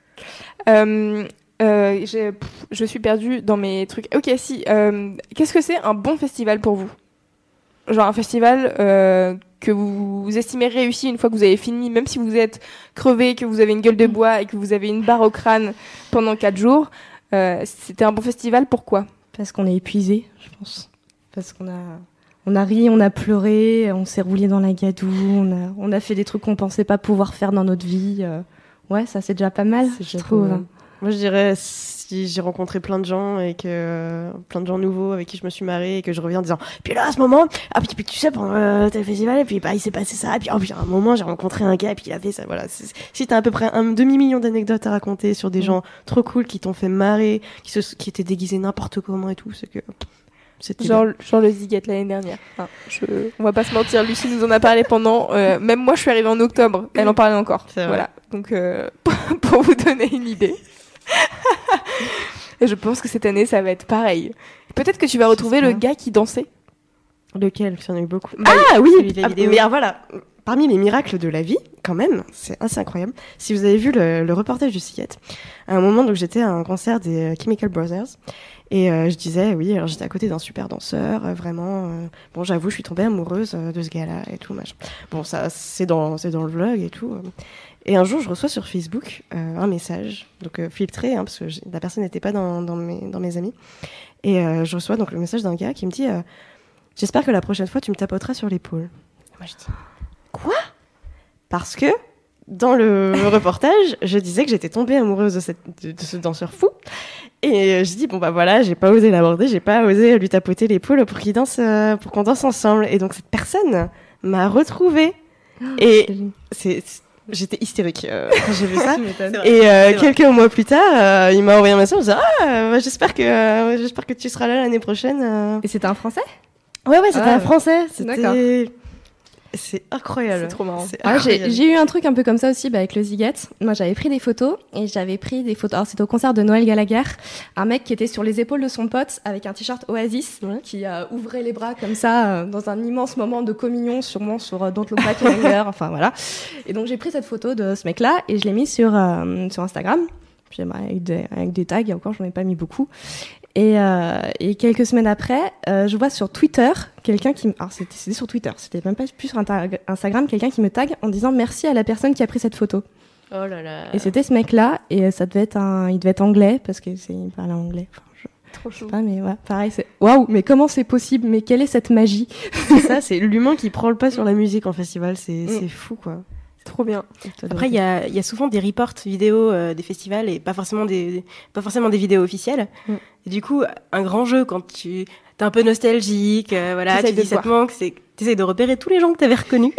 Euh, euh, j'ai, pff, je suis perdue dans mes trucs. Ok, si. Euh, qu'est-ce que c'est un bon festival pour vous? Genre un festival euh, que vous, vous estimez réussi une fois que vous avez fini, même si vous êtes crevé, que vous avez une gueule de bois et que vous avez une barre au crâne pendant quatre jours. Euh, c'était un bon festival, pourquoi? Parce qu'on est épuisé, je pense. Parce qu'on a, on a ri, on a pleuré, on s'est roulé dans la gadoue, on a, on a fait des trucs qu'on pensait pas pouvoir faire dans notre vie. euh. Ouais, ça c'est déjà pas mal, C'est je déjà trouve. pas mal. Moi, je dirais si j'ai rencontré plein de gens et que euh, plein de gens nouveaux avec qui je me suis marrée et que je reviens en disant puis là à ce moment ah puis, puis tu sais pendant euh, tel festival et puis bah il s'est passé ça et puis, oh, puis à un moment j'ai rencontré un gars et puis il a fait ça voilà c'est, si t'as à peu près un demi million d'anecdotes à raconter sur des Mm. gens trop cool qui t'ont fait marrer qui se qui étaient déguisés n'importe comment et tout c'est que C'était Genre, genre le Ziget l'année dernière. Enfin, je... On va pas se mentir, Lucie nous en a parlé pendant... Euh, même moi, je suis arrivée en octobre. Elle en parlait encore. C'est vrai. Voilà. Donc, euh, pour vous donner une idée. Et je pense que cette année, ça va être pareil. Peut-être que tu vas retrouver le gars qui dansait. Lequel? Il y en a eu beaucoup. Ah oui, celui de la ah, vidéo. mais alors voilà, parmi les miracles de la vie, quand même, c'est assez incroyable. Si vous avez vu le, le reportage du Ziget, à un moment, donc j'étais à un concert des euh, Chemical Brothers, et euh, je disais, oui, alors j'étais à côté d'un super danseur, euh, vraiment. Euh, bon, j'avoue, je suis tombée amoureuse euh, de ce gars-là et tout, machin. Bon, ça, c'est dans, c'est dans le vlog et tout. Euh. Et un jour, je reçois sur Facebook euh, un message, donc euh, filtré, hein, parce que j'ai- la personne n'était pas dans, dans, mes, dans mes amis. Et euh, je reçois donc le message d'un gars qui me dit euh, j'espère que la prochaine fois, tu me tapoteras sur l'épaule. Et moi, je dis quoi? Parce que dans le reportage, je disais que j'étais tombée amoureuse de, cette, de, de ce danseur fou. Et euh, je dis bon bah voilà, j'ai pas osé l'aborder, j'ai pas osé lui tapoter l'épaule pour qu'il danse, euh, pour qu'on danse ensemble. Et donc cette personne m'a retrouvée. Et c'est, c'est- j'étais hystérique euh, quand j'ai vu ça. Et euh, quelques mois plus tard, euh, il m'a envoyé un message en disant ah euh, j'espère que euh, j'espère que tu seras là l'année prochaine. euh. Et c'était un Français? Ouais ouais, c'était Ah, un Français. C'était d'accord. c'est incroyable. C'est trop marrant. C'est Ah, j'ai, incroyable. j'ai eu un truc un peu comme ça aussi bah, avec le Ziget. Moi, j'avais pris des photos et j'avais pris des photos. Alors, c'était au concert de Noël Gallagher. Un mec qui était sur les épaules de son pote avec un t-shirt Oasis qui euh, ouvrait les bras comme ça euh, dans un immense moment de communion, sûrement sur euh, Don't Look Back in Anger. Enfin, voilà. Et donc, j'ai pris cette photo de ce mec-là et je l'ai mise sur, euh, sur Instagram. Puis, bah, avec, des, avec des tags, et encore, j'en ai pas mis beaucoup. Et, euh, et quelques semaines après, euh, je vois sur Twitter quelqu'un qui... m- Alors, c'était, c'était sur Twitter, c'était même pas plus sur Inta- Instagram, quelqu'un qui me tag en disant merci à la personne qui a pris cette photo. Oh là là. Et c'était ce mec-là, et ça devait être un... Il devait être anglais, parce que c'est... il parlait anglais. Enfin, je Trop je sais chou. pas, mais ouais, pareil, c'est... Waouh, mais comment c'est possible? Mais quelle est cette magie? C'est ça, c'est l'humain qui prend le pas sur la musique en festival. C'est Mm. c'est fou quoi. Trop bien. Après, il y a, il y a souvent des reports vidéos euh, des festivals et pas forcément des, pas forcément des vidéos officielles. Mm. Et du coup, un grand jeu quand tu t'es un peu nostalgique, euh, voilà, T'essayes tu de dis te ça te manque, c'est t'essayes de repérer tous les gens que t'avais reconnus.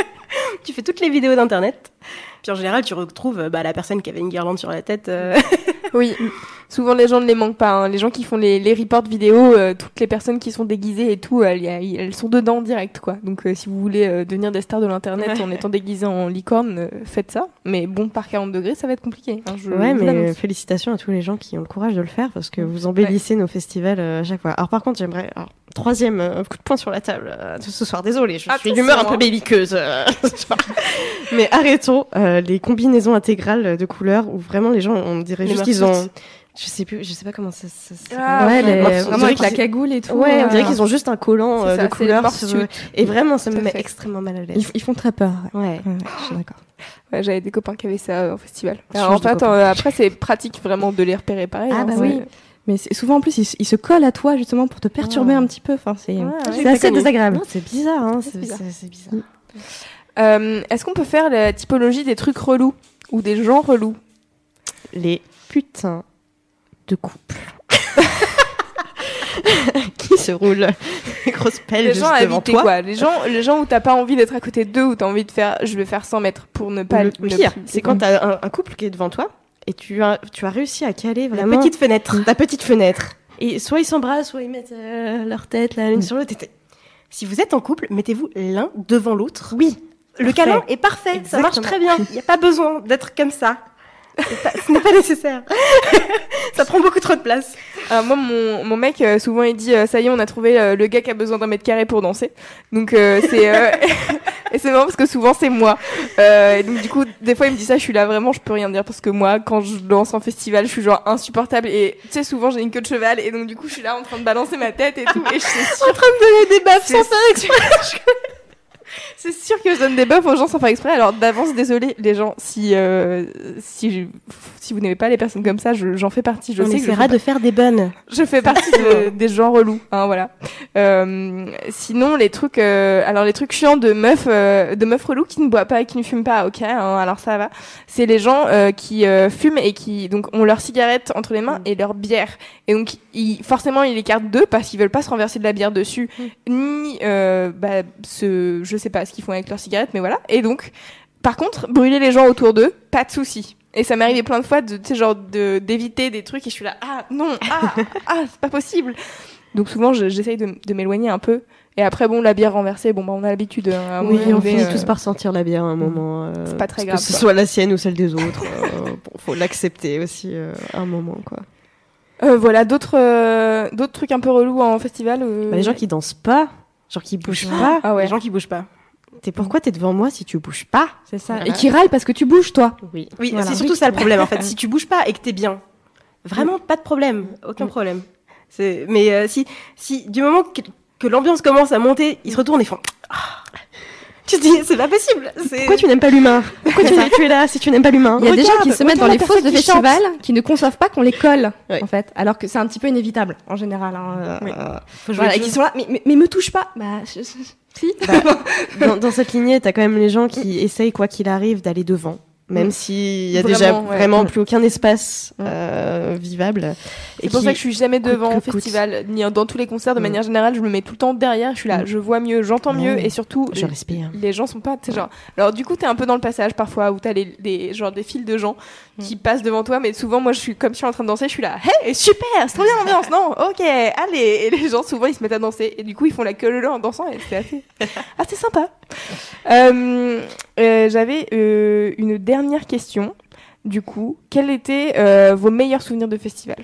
Tu fais toutes les vidéos d'internet. Puis en général, tu retrouves euh, bah, la personne qui avait une guirlande sur la tête. euh, Oui, souvent les gens ne les manquent pas. Hein. Les gens qui font les, les reports vidéo, euh, toutes les personnes qui sont déguisées et tout, elles, y a- y- elles sont dedans en direct, quoi. Donc euh, si vous voulez euh, devenir des stars de l'internet en étant déguisés en licorne, euh, faites ça. Mais bon, par quarante degrés, ça va être compliqué. Hein, je Ouais, vous mais l'annonce. félicitations à tous les gens qui ont le courage de le faire parce que vous embellissez nos festivals euh, à chaque fois. Alors par contre, j'aimerais alors, troisième euh, coup de poing sur la table euh, de ce soir. Désolée, je suis Attention, d'humeur un peu hein. belliqueuse. euh, ce soir. Mais arrêtons euh, les combinaisons intégrales de couleurs où vraiment les gens, on dirait Les juste qu'ils ont, morceaux. je sais plus, je sais pas comment ça. ça, ça- Ah, ouais, ouais, les- on vraiment dirait avec la qu'ils- cagoule et tout. Ouais, on dirait euh, qu'ils ont juste un collant C'est euh, ça, de c'est couleurs le sur morceau. eux. Et vraiment, ça Tout me à met fait. extrêmement mal à l'aise. Ils, ils font très peur. Ouais, Ouais. ouais, ouais, je suis d'accord. Ouais, j'avais des copains qui avaient ça euh, au festival. Change Alors, en de fait, copain. euh, après, c'est pratique vraiment de les repérer pareil. Ah hein, bah c'est- oui. Mais c'est, souvent en plus, ils, se- ils se collent à toi justement pour te perturber Ah. un petit peu. Enfin, c'est, Ouais, c'est ouais. assez désagréable. Non, c'est bizarre, hein. C'est C'est bizarre. c'est- c'est bizarre. Euh, Est-ce qu'on peut faire la typologie des trucs relous ou des gens relous? Les putains de couple qui se roulent des grosses pelles Les juste gens à devant éviter, toi. quoi. Les gens, les gens où t'as pas envie d'être à côté d'eux, où t'as envie de faire, je vais faire cent mètres pour ne pas Le ne pire, plus- c'est quand t'as un, un couple qui est devant toi et tu as, tu as réussi à caler La vraiment petite fenêtre. ta petite fenêtre. Et soit ils s'embrassent, soit ils mettent euh, leur tête l'une sur l'autre. et t'es- Si vous êtes en couple, mettez-vous l'un devant l'autre. Oui, Le câlin est parfait, ça marche Exactement. très bien. Il n'y a pas besoin d'être comme ça. C'est pas- ce n'est pas nécessaire. Ça prend beaucoup trop de place. Alors moi, mon, mon mec, euh, souvent, il dit, euh, ça y est, on a trouvé euh, le gars qui a besoin d'un mètre carré pour danser. Donc, euh, c'est... euh, et c'est marrant parce que souvent, c'est moi. Euh, et donc, du coup, des fois, il me dit ça, je suis là, vraiment, je peux rien dire. Parce que moi, quand je danse en festival, je suis genre insupportable. Et tu sais, souvent, j'ai une queue de cheval. Et donc, du coup, je suis là en train de balancer ma tête et tout. Et je suis sûre... En train de donner des baffes C'est sans faire exprès. C'est sûr que je donne des buffs aux gens sans faire exprès. Alors d'avance, désolé les gens, si euh, si je- si vous n'aimez pas les personnes comme ça, je- j'en fais partie. Je On sais que je essaiera fais, de faire des bonnes. je fais partie de- des gens relous. Hein, voilà. Euh, sinon les trucs, euh, alors les trucs chiants de meufs, euh, de meufs relous qui ne boivent pas et qui ne fument pas. Ok, hein, alors ça va. C'est les gens euh, qui euh, fument et qui donc ont leur cigarette entre les mains et leur bière. Et donc ils, forcément ils écartent deux parce qu'ils veulent pas se renverser de la bière dessus, ni euh, bah, ce, je sais pas ce qu'ils font avec leur cigarette, mais voilà. Et donc, par contre, brûler les gens autour d'eux, pas de souci. Et ça m'est arrivé plein de fois de, tu sais, genre, de, d'éviter des trucs et je suis là, ah, non, ah, ah, c'est pas possible. Donc souvent, je, j'essaye de, de m'éloigner un peu. Et après, bon, la bière renversée, bon, bah, on a l'habitude. Hein, oui, on finit euh... tous par sentir la bière à un moment. Euh, c'est pas très grave. Que ce quoi. soit la sienne ou celle des autres. euh, bon, faut l'accepter aussi euh, à un moment, quoi. Euh, voilà, d'autres, euh, d'autres trucs un peu relous en festival. Euh... Bah, les gens qui dansent pas, genre qui bougent pas. Ah ouais. Les gens qui bougent pas. T'es pourquoi t'es devant moi si tu bouges pas? C'est ça. Voilà. Et qui râlent parce que tu bouges, toi. Oui. Oui, voilà. c'est surtout ça le problème en fait. Si tu bouges pas et que t'es bien, vraiment pas de problème, aucun problème. C'est... Mais euh, si, si du moment que, que l'ambiance commence à monter, ils se retournent et font. Ah. Tu te dis, c'est pas possible. C'est... Pourquoi tu n'aimes pas l'humain? Pourquoi tu, tu es là si tu n'aimes pas l'humain? Il y a des gens qui se mettent dans les fosses de qui festival qui ne conçoivent pas qu'on les colle, oui. en fait, alors que c'est un petit peu inévitable en général. Hein, oui. euh, Faut voilà, et qui sont là, mais, mais, mais me touche pas. Bah, je, je, si. Bah, dans, dans cette lignée, t'as quand même les gens qui essayent, quoi qu'il arrive, d'aller devant. Même mmh. s'il y a vraiment, déjà ouais. vraiment plus aucun espace euh, vivable. C'est et pour qui... ça que je suis jamais devant au festival, ni dans tous les concerts. De mmh. manière générale, je me mets tout le temps derrière. Je suis là, mmh. je vois mieux, j'entends mieux, mmh. et surtout, je respire. Les gens sont pas, tu sais, genre. Alors du coup, t'es un peu dans le passage parfois où t'as les, les genre des files de gens mmh. qui passent devant toi, mais souvent, moi, je suis comme si je suis en train de danser. Je suis là, hey, super, c'est trop bien l'ambiance, non? Ok, allez. Et les gens souvent, ils se mettent à danser, et du coup, ils font la queue leu en dansant, et c'est assez, assez sympa. Euh, euh, j'avais euh, une dernière question. Du coup, quels étaient euh, vos meilleurs souvenirs de festival?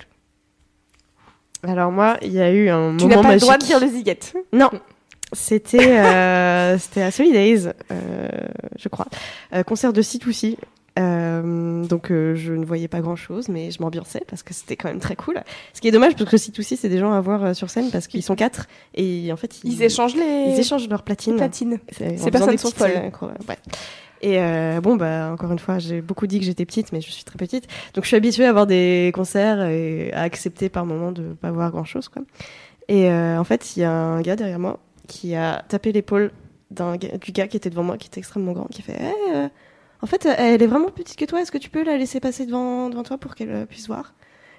Alors moi, il y a eu un tu moment magique. Tu n'as pas le droit de dire le Ziget. Non, c'était euh, c'était à Solidays, euh, je crois, euh, concert de C deux C. Euh, donc euh, je ne voyais pas grand chose, mais je m'ambiançais parce que c'était quand même très cool. Ce qui est dommage parce que C deux C, c'est des gens à voir euh, sur scène parce qu'ils sont quatre et en fait ils, ils échangent les ils échangent leurs platines. platines. C'est, Ces personnes sont folles. Euh, ouais. Et euh, bon bah encore une fois, j'ai beaucoup dit que j'étais petite, mais je suis très petite, donc je suis habituée à voir des concerts et à accepter par moments de pas voir grand chose, quoi. Et euh, en fait, il y a un gars derrière moi qui a tapé l'épaule d'un gars, du gars qui était devant moi, qui était extrêmement grand, qui a fait hey, euh, en fait, elle est vraiment plus petite que toi. Est-ce que tu peux la laisser passer devant, devant toi pour qu'elle puisse voir?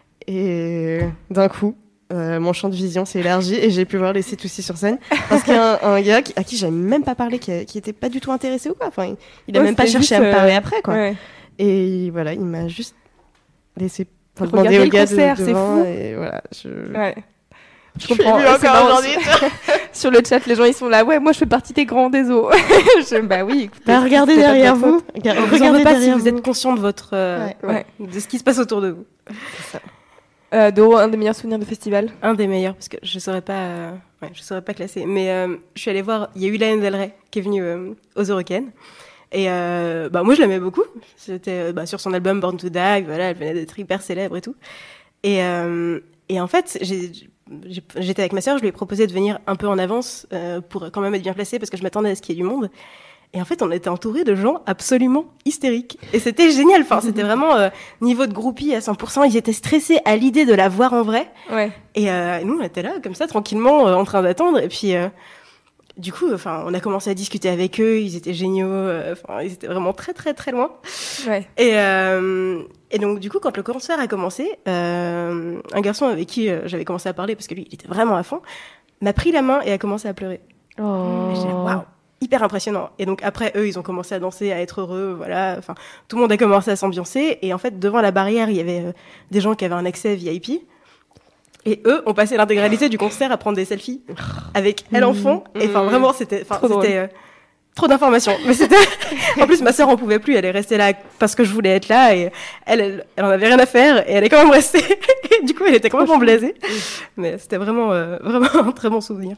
Et d'un coup, euh, mon champ de vision s'est élargi et j'ai pu voir les C deux C sur scène. Parce qu'il y a un, un gars qui, à qui j'avais même pas parlé, qui, qui était pas du tout intéressé ou quoi. Enfin, il, il a ouais, même pas cherché juste, à me parler euh... après, quoi. Ouais. Et voilà, il m'a juste laissé demander au gars concert, de, devant. C'est fou. Et voilà, je... Ouais. Je comprends. C'est marrant, sur le chat, les gens ils sont là. Ouais, moi je fais partie des grands des eaux. je, bah oui. Écoutez, bah, regardez derrière vous. Regardez, regardez pas si vous êtes conscient de votre, euh, ouais, ouais. de ce qui se passe autour de vous. C'est ça. Euh, Doro, un des meilleurs souvenirs de festival. Un des meilleurs parce que je saurais pas, euh, ouais, je saurais pas classer. Mais euh, je suis allée voir. Il y a eu Lana Del Rey qui est venue euh, aux Eurocaines. Et euh, bah moi je l'aimais beaucoup. C'était bah, sur son album Born to Die. Voilà, elle venait d'être hyper célèbre et tout. Et euh, et en fait j'ai J'étais avec ma sœur, je lui ai proposé de venir un peu en avance euh, pour quand même être bien placée parce que je m'attendais à ce qu'il y ait du monde. Et en fait, on était entourés de gens absolument hystériques. Et c'était génial. Enfin, c'était vraiment euh, niveau de groupie à cent pour cent. Ils étaient stressés à l'idée de la voir en vrai. Ouais. Et euh, nous, on était là comme ça, tranquillement, euh, en train d'attendre. Et puis, euh, du coup, enfin, on a commencé à discuter avec eux. Ils étaient géniaux. Enfin, euh, ils étaient vraiment très, très, très loin. Ouais. Et euh, Et donc, du coup, quand le concert a commencé, euh, un garçon avec qui euh, j'avais commencé à parler, parce que lui, il était vraiment à fond, m'a pris la main et a commencé à pleurer. Oh. Et j'ai dit, waouh, hyper impressionnant. Et donc, après, eux, ils ont commencé à danser, à être heureux, voilà. Enfin, tout le monde a commencé à s'ambiancer. Et en fait, devant la barrière, il y avait euh, des gens qui avaient un accès V I P. Et eux ont passé l'intégralité du concert à prendre des selfies avec elle en fond. Et enfin, vraiment, c'était, enfin, c'était euh, trop d'informations. Mais c'était, en plus, ma sœur en pouvait plus. Elle est restée là parce que je voulais être là et elle, elle, elle en avait rien à faire et elle est quand même restée. Et du coup, elle était complètement blasée. Mais c'était vraiment, euh, vraiment un très bon souvenir.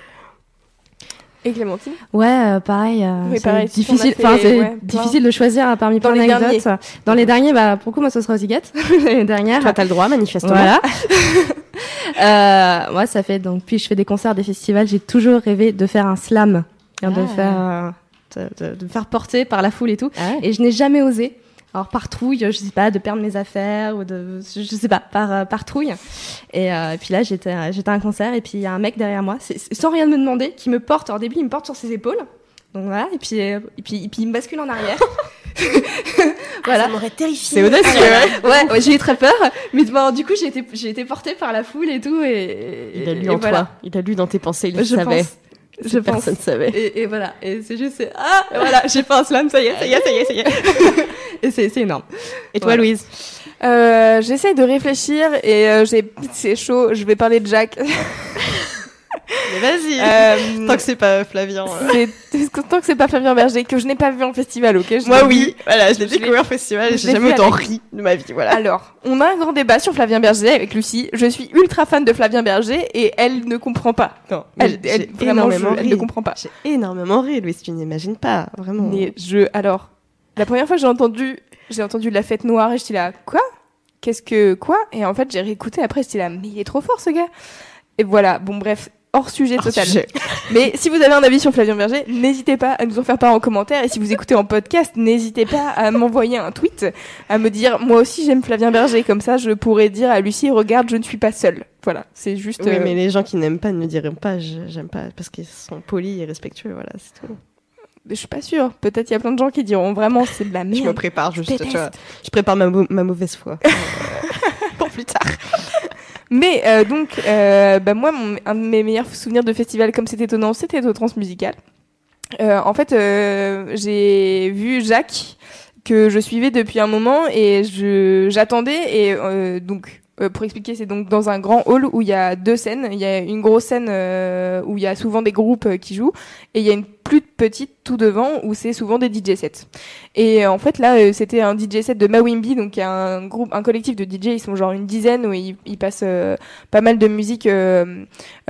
Et Clémentine? Ouais, euh, pareil. Euh, oui, c'est pareil. difficile, enfin, c'est ouais, difficile de choisir parmi plein d'anecdotes. Dans les derniers, bah, pour le coup, moi, ce sera aux Ziget. Les dernières. Toi, t'as le droit, manifestement. Voilà. euh, moi, ça fait donc, puis je fais des concerts, des festivals, j'ai toujours rêvé de faire un slam. Ah. De faire, euh, de, de, de me faire porter par la foule et tout. Ah ouais. Et je n'ai jamais osé. Alors, par trouille, je sais pas, de perdre mes affaires ou de, je sais pas, par, euh, par trouille. Et, euh, et puis là, j'étais, j'étais à un concert et puis il y a un mec derrière moi, c'est, sans rien me demander, qui me porte. Alors, au début, il me porte sur ses épaules. Donc voilà. Et puis, et puis, et puis il me bascule en arrière. Voilà. Ça m'aurait terrifié. C'est audacieux. Ouais, ouais, ouais, j'ai eu très peur. Mais bon, du coup, j'ai été, j'ai été portée par la foule et tout. Et, il a lu et en voilà. toi. Il a lu dans tes pensées. Il le je savait. Pense. Je Personne pense. savait. Et, et voilà. Et c'est juste, c'est, ah, voilà, j'ai fait un slam, ça y est, ça y est, ça y est, ça y est. Et c'est, c'est énorme. Et toi, voilà. Louise? Euh, j'essaye de réfléchir et euh, j'ai, c'est chaud, je vais parler de Jack. Mais vas-y. Euh, tant que c'est pas Flavien. Euh... C'est... Tant que c'est pas Flavien Berger, que je n'ai pas vu en festival, ok. Je Moi, oui. Vu. Voilà, je l'ai je découvert en festival et j'ai jamais autant ri de ma vie. Voilà. Alors, on a un grand débat sur Flavien Berger avec Lucie. Je suis ultra fan de Flavien Berger et elle ne comprend pas. Non, elle, j'ai, elle, j'ai vraiment, je, énormément elle ne comprend pas. J'ai énormément ri, Louise, tu n'imagines pas, vraiment. Mais je, alors, la première fois que j'ai entendu, j'ai entendu La Fête Noire et j'étais là, quoi? Qu'est-ce que, quoi? Et en fait, j'ai réécouté après, j'étais là, mais il est trop fort, ce gars. Et voilà, bon, bref. Hors sujet hors total. Sujet. Mais si vous avez un avis sur Flavien Berger, n'hésitez pas à nous en faire part en commentaire. Et si vous écoutez en podcast, n'hésitez pas à m'envoyer un tweet, à me dire, moi aussi j'aime Flavien Berger. Comme ça, je pourrais dire à Lucie, regarde, je ne suis pas seule. Voilà, c'est juste... Oui, euh... mais les gens qui n'aiment pas ne diront pas, j'aime pas, parce qu'ils sont polis et respectueux, voilà, c'est tout. Je suis pas sûre. Peut-être il y a plein de gens qui diront vraiment, c'est de la merde. Je me prépare juste, tu vois. Je prépare ma, mo- ma mauvaise foi. Pour plus tard. Mais euh, donc, euh, bah moi, mon, un de mes meilleurs souvenirs de festival, comme c'était étonnant, c'était au Transmusical. Euh, en fait, euh, j'ai vu Jacques, que je suivais depuis un moment, et je j'attendais, et euh, donc... Euh, pour expliquer, c'est donc dans un grand hall où il y a deux scènes. Il y a une grosse scène euh, où il y a souvent des groupes euh, qui jouent, et il y a une plus petite tout devant où c'est souvent des D J sets. Et euh, en fait là, euh, c'était un D J set de Mawimbi, donc il y a un groupe, un collectif de D J. Ils sont genre une dizaine où ils, ils passent euh, pas mal de musique euh,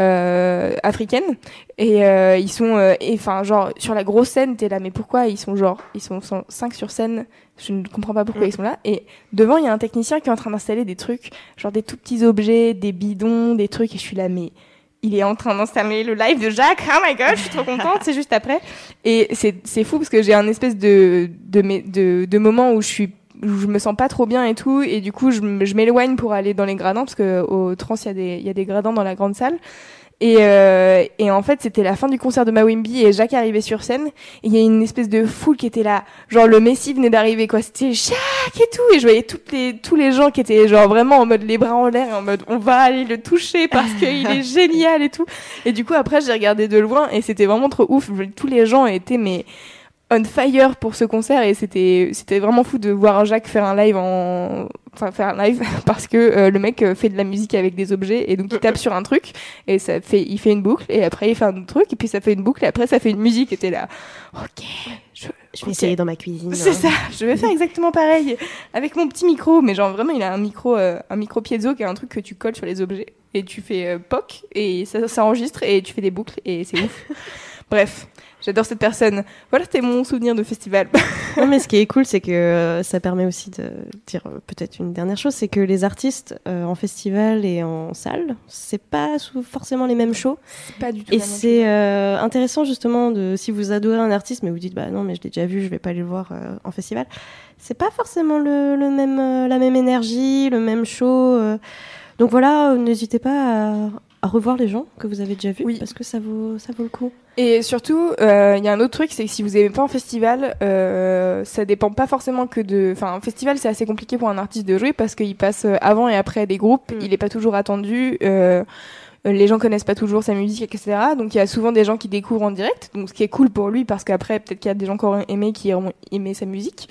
euh, africaine. Et euh, ils sont, enfin euh, genre sur la grosse scène, t'es là, mais pourquoi ils sont genre, ils sont, sont cinq sur scène. Je ne comprends pas pourquoi mmh. ils sont là. Et devant, il y a un technicien qui est en train d'installer des trucs, genre des tout petits objets, des bidons, des trucs. Et je suis là, mais il est en train d'installer le live de Jacques. Oh my god, je suis trop contente. C'est juste après. Et c'est c'est fou parce que j'ai un espèce de de de, de moment où je suis où je me sens pas trop bien et tout. Et du coup, je, je m'éloigne pour aller dans les gradins parce que au Trans, il y a des il y a des gradins dans la grande salle. Et, euh, et en fait, c'était la fin du concert de Mawimbi et Jacques arrivait sur scène. Et il y a une espèce de foule qui était là. Genre, le Messi venait d'arriver, quoi. C'était Jacques et tout. Et je voyais toutes les, tous les gens qui étaient genre vraiment en mode les bras en l'air et en mode on va aller le toucher parce qu'il est génial et tout. Et du coup, après, j'ai regardé de loin et c'était vraiment trop ouf. Tous les gens étaient, mais, on fire pour ce concert et c'était c'était vraiment fou de voir Jacques faire un live en enfin faire un live parce que euh, le mec fait de la musique avec des objets et donc il tape sur un truc et ça fait il fait une boucle et après il fait un autre truc et puis ça fait une boucle et après ça fait une musique et t'es là ok je, je vais okay. essayer dans ma cuisine c'est hein. ça je vais faire exactement pareil avec mon petit micro mais genre vraiment il a un micro euh, un micro piezo qui est un truc que tu colles sur les objets et tu fais euh, poc et ça, ça enregistre et tu fais des boucles et c'est ouf. Bref, j'adore cette personne. Voilà, c'était mon souvenir de festival. Non, mais ce qui est cool, c'est que euh, ça permet aussi de dire euh, peut-être une dernière chose, c'est que les artistes euh, en festival et en salle, c'est pas sous forcément les mêmes shows. C'est pas du tout. Et c'est euh, intéressant justement de si vous adorez un artiste, mais vous dites bah non, mais je l'ai déjà vu, je vais pas aller le voir euh, en festival. C'est pas forcément le, le même, euh, la même énergie, le même show. Euh. Donc voilà, euh, n'hésitez pas à, à revoir les gens que vous avez déjà vus, oui. Parce que ça vaut, ça vaut le coup. Et surtout, il euh, y a un autre truc, c'est que si vous aimez pas un festival, euh, ça dépend pas forcément que de... Enfin, un festival, c'est assez compliqué pour un artiste de jouer parce qu'il passe avant et après des groupes, mm. il est pas toujours attendu, euh, les gens connaissent pas toujours sa musique, et cetera. Donc il y a souvent des gens qui découvrent en direct, donc ce qui est cool pour lui parce qu'après, peut-être qu'il y a des gens qui auront aimé, qui auront aimé sa musique.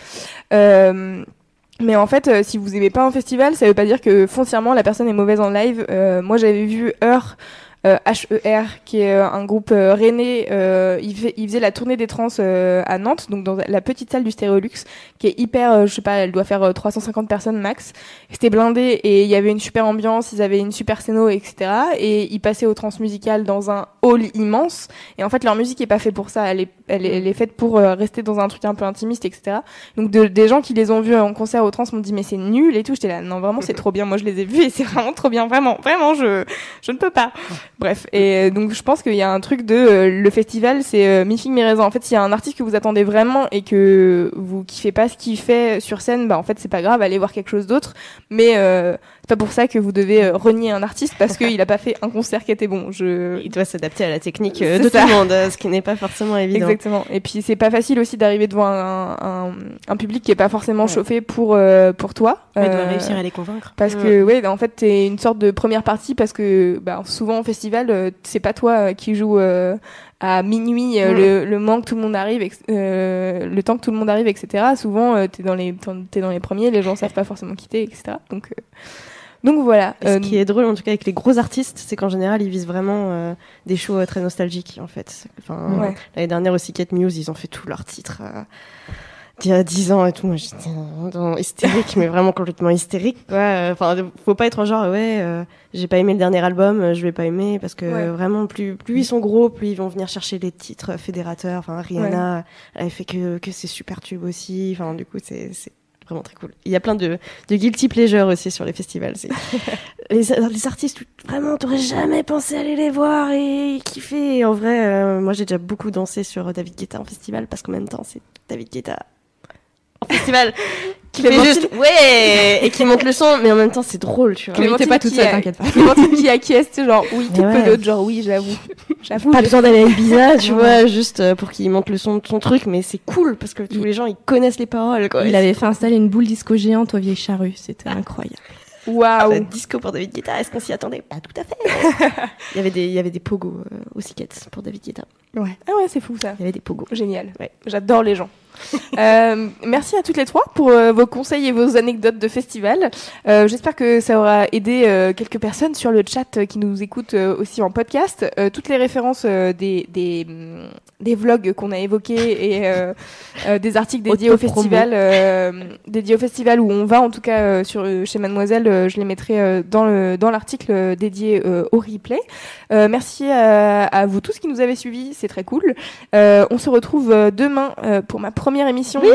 Euh, mais en fait, euh, si vous aimez pas un festival, ça veut pas dire que foncièrement la personne est mauvaise en live. Euh, moi, j'avais vu Heure, euh, H E R, qui est un groupe euh, rennais. Euh, il, fait, il faisait la tournée des trans euh, à Nantes, donc dans la petite salle du Stéréolux, qui est hyper, euh, je sais pas, elle doit faire euh, trois cent cinquante personnes max. C'était blindé et il y avait une super ambiance, ils avaient une super scéno, et cetera. Et ils passaient au Transmusical dans un hall immense. Et en fait, leur musique est pas faite pour ça. Elle est, elle est, elle est faite pour euh, rester dans un truc un peu intimiste, et cetera. Donc de, des gens qui les ont vus en concert au Trans m'ont dit mais c'est nul et tout. J'étais là non vraiment c'est trop bien. Moi je les ai vus et c'est vraiment trop bien. Vraiment, vraiment je, je ne peux pas. Bref, et donc je pense qu'il y a un truc de euh, le festival, c'est euh, mi figue mi raisin. En fait, s'il y a un artiste que vous attendez vraiment et que vous kiffez pas ce qu'il fait sur scène, bah en fait c'est pas grave, allez voir quelque chose d'autre. Mais euh, c'est pas pour ça que vous devez euh, renier un artiste parce qu'il a pas fait un concert qui était bon. Je... Il doit s'adapter à la technique euh, de ça. Tout le monde, ce qui n'est pas forcément évident. Exactement. Et puis c'est pas facile aussi d'arriver devant un, un, un public qui est pas forcément ouais. chauffé pour euh, pour toi. Il euh, doit réussir à les convaincre. Parce ouais. que ouais, en fait t'es une sorte de première partie parce que bah, souvent au festival euh, c'est pas toi qui joue euh, à minuit euh, mmh. le, le moment que tout le monde arrive, euh, le temps que tout le monde arrive, et cetera. Souvent euh, t'es dans les t'es dans les premiers, les gens savent pas forcément quitter, et cetera. Donc euh, Donc voilà. Ce euh, qui est drôle en tout cas avec les gros artistes, c'est qu'en général ils visent vraiment euh, des shows euh, très nostalgiques en fait. Enfin, ouais. L'année dernière aussi, Cat Muse, ils ont fait tous leurs titres euh, d'il y a dix ans et tout. Moi j'étais euh, hystérique, mais vraiment complètement hystérique. Quoi. Enfin, faut pas être genre ouais, euh, j'ai pas aimé le dernier album, je vais pas aimer parce que ouais. vraiment plus plus ils sont gros, plus ils vont venir chercher les titres fédérateurs. Enfin, Rihanna, ouais. elle fait que que c'est super tube aussi. Enfin, du coup c'est c'est vraiment très cool. Il y a plein de, de guilty pleasure aussi sur les festivals. C'est... les, les artistes, vraiment, t'aurais jamais pensé aller les voir et kiffer. Et en vrai, euh, moi, j'ai déjà beaucoup dansé sur David Guetta en festival parce qu'en même temps, c'est David Guetta en festival qui fait juste ouais et qui monte le son, mais en même temps, c'est drôle, tu vois. Clémentine, t'es pas toute seule, t'inquiète pas. Clémentine qui acquiesce, c'est genre oui, tout ouais. peu d'autres, genre oui, j'avoue. J'avoue. Pas besoin d'aller à Ibiza, tu vois, juste pour qu'il monte le son de son truc, mais c'est cool parce que tous il... les gens ils connaissent les paroles, quoi. Il avait fait installer une boule disco géante aux vieilles charrues, c'était incroyable. Waouh. Disco pour David Guetta, est-ce qu'on s'y attendait? Pas tout à fait. il y avait des il y avait des pogos euh, aux Sickets pour David Guetta. Ouais. Ah ouais, c'est fou ça. Il y avait des pogos. Génial. Ouais. J'adore les gens. euh, merci à toutes les trois pour euh, vos conseils et vos anecdotes de festival. Euh, j'espère que ça aura aidé euh, quelques personnes sur le chat euh, qui nous écoutent euh, aussi en podcast. Euh, toutes les références euh, des, des, des vlogs qu'on a évoqués et euh, euh, des articles dédiés au festival, euh, dédiés au festival où on va, en tout cas euh, sur, euh, chez Mademoiselle, euh, je les mettrai euh, dans, le, dans l'article dédié euh, au replay. Euh, merci à, à vous tous qui nous avez suivis, c'est très cool. Euh, on se retrouve euh, demain euh, pour ma première émission oui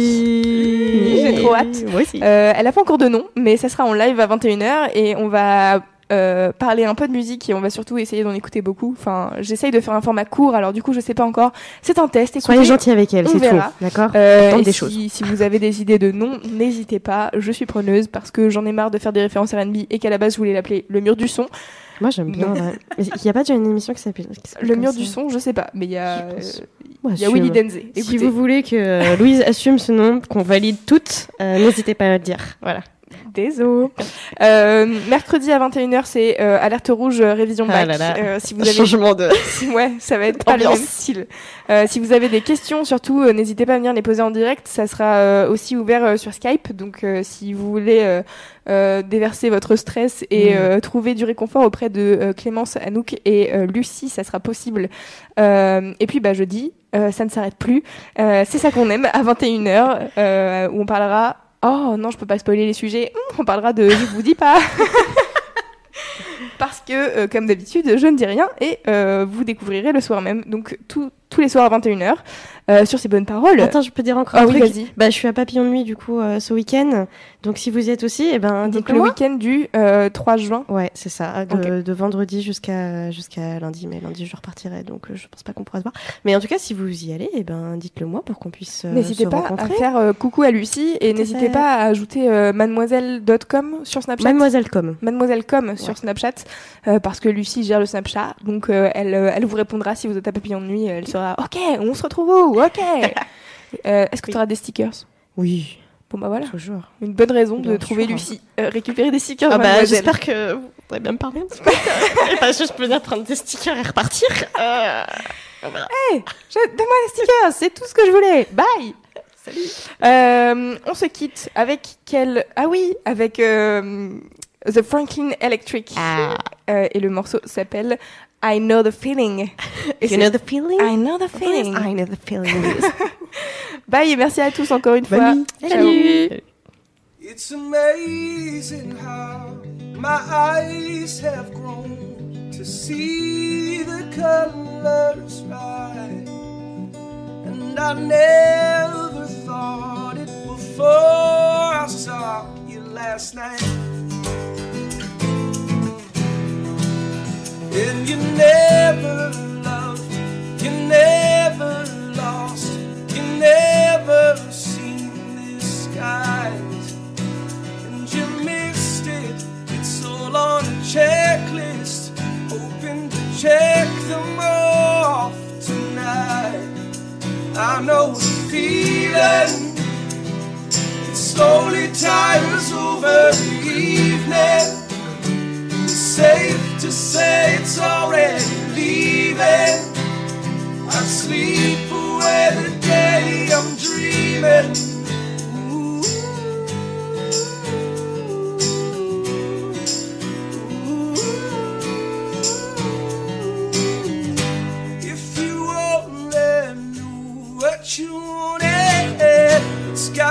musique. J'ai trop hâte. Moi aussi. Euh, elle a pas encore de nom, mais ça sera en live à vingt et une heures et on va euh, parler un peu de musique et on va surtout essayer d'en écouter beaucoup. Enfin, j'essaye de faire un format court, alors du coup, je sais pas encore. C'est un test. Écoutez, soyez gentils avec elle, c'est verra. tout. D'accord. Euh, Tente et des si, choses. Si vous avez des idées de noms, n'hésitez pas. Je suis preneuse parce que j'en ai marre de faire des références R and B et qu'à la base, je voulais l'appeler Le Mur du Son. Moi, j'aime bien. Ouais. Il n'y a pas déjà une émission qui s'appelle, qui s'appelle Le Mur ça. du Son, je sais pas, mais il y a, il ouais, y a Willy Denze. Si vous voulez que euh, Louise assume ce nom, qu'on valide toutes, euh, n'hésitez pas à le dire. Voilà. Désolé. Euh, mercredi à vingt et une heures, c'est euh, Alerte Rouge, euh, Révision Bac. Ah là là. Euh, si vous avez... Changement de... ouais, ça va être pas le même style. Euh, si vous avez des questions, surtout, euh, n'hésitez pas à venir les poser en direct. Ça sera euh, aussi ouvert euh, sur Skype. Donc, euh, si vous voulez euh, euh, déverser votre stress et mmh. euh, trouver du réconfort auprès de euh, Clémence, Anouk et euh, Lucie, ça sera possible. Euh, et puis, bah, jeudi, euh, ça ne s'arrête plus. Euh, c'est ça qu'on aime, à vingt et une heures, euh, où on parlera... Oh non, je peux pas spoiler les sujets. On parlera de Je vous dis pas. Parce que, euh, comme d'habitude, je ne dis rien et euh, vous découvrirez le soir même. Donc, tout, tous les soirs à vingt et une heures. Euh, sur ces bonnes paroles. Attends, je peux dire encore ah, un oui, truc. Vas-y. Bah, je suis à Papillon de Nuit, du coup, euh, ce week-end. Donc, si vous y êtes aussi, eh ben, donc dites-le le moi. week-end du euh, trois juin. Ouais, c'est ça. De, okay. de vendredi jusqu'à, jusqu'à lundi. Mais lundi, je repartirai. Donc, euh, je pense pas qu'on pourra se voir. Mais en tout cas, si vous y allez, eh ben, dites-le moi pour qu'on puisse euh, n'hésitez se pas rencontrer. à faire euh, coucou à Lucie et tout n'hésitez fait. pas à ajouter euh, mademoiselle point com sur Snapchat. Mademoiselle point com. Mademoiselle point com ouais. sur Snapchat. Euh, parce que Lucie gère le Snapchat. Donc, euh, elle, euh, elle vous répondra si vous êtes à Papillon de Nuit. Elle sera OK, on se retrouve où? OK. Euh, est-ce que oui. tu auras des stickers? Oui. Bon bah voilà. Toujours. Une bonne raison bien de trouver sûr. Lucie. Euh, récupérer des stickers. Ah bah j'espère que vous pourrez bien me parler un petit peu. Et pas juste venir prendre des stickers et repartir. Euh... Voilà. Hey, je... donne-moi des stickers, c'est tout ce que je voulais. Bye. Salut. Euh, on se quitte avec quel... Ah oui, avec euh, The Franklin Electric. Ah. Euh, et le morceau s'appelle I Know the Feeling. You know the feeling? I know the feeling. I know the feeling. Bye et merci à tous encore une fois. Salut. Salut. It's amazing how my eyes have grown to see the colors right. And I never thought it before I saw you last night. And you never loved, you never lost, you never seen this skies. And you missed it, it's all on a checklist, hoping to check them off tonight. I know the feeling, it slowly tires over the evening. It's safe to say it's already leaving. I sleep away the day I'm dreaming. Ooh,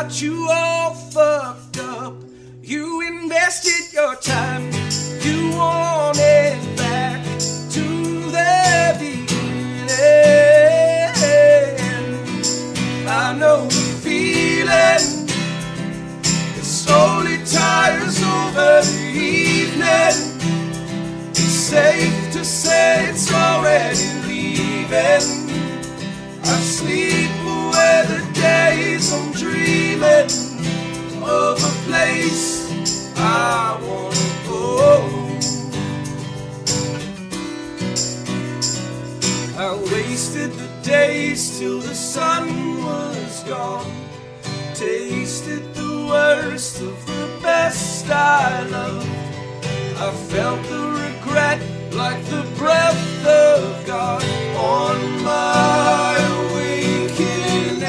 got you all fucked up. You invested your time, you want it back to the beginning. I know the feeling, it slowly tires over the evening. It's safe to say it's already leaving. I sleep away the days I'm dreaming of a place I wanna go. I wasted the days till the sun was gone, tasted the worst of the best I loved. I felt the regret like the breath of God on my awakening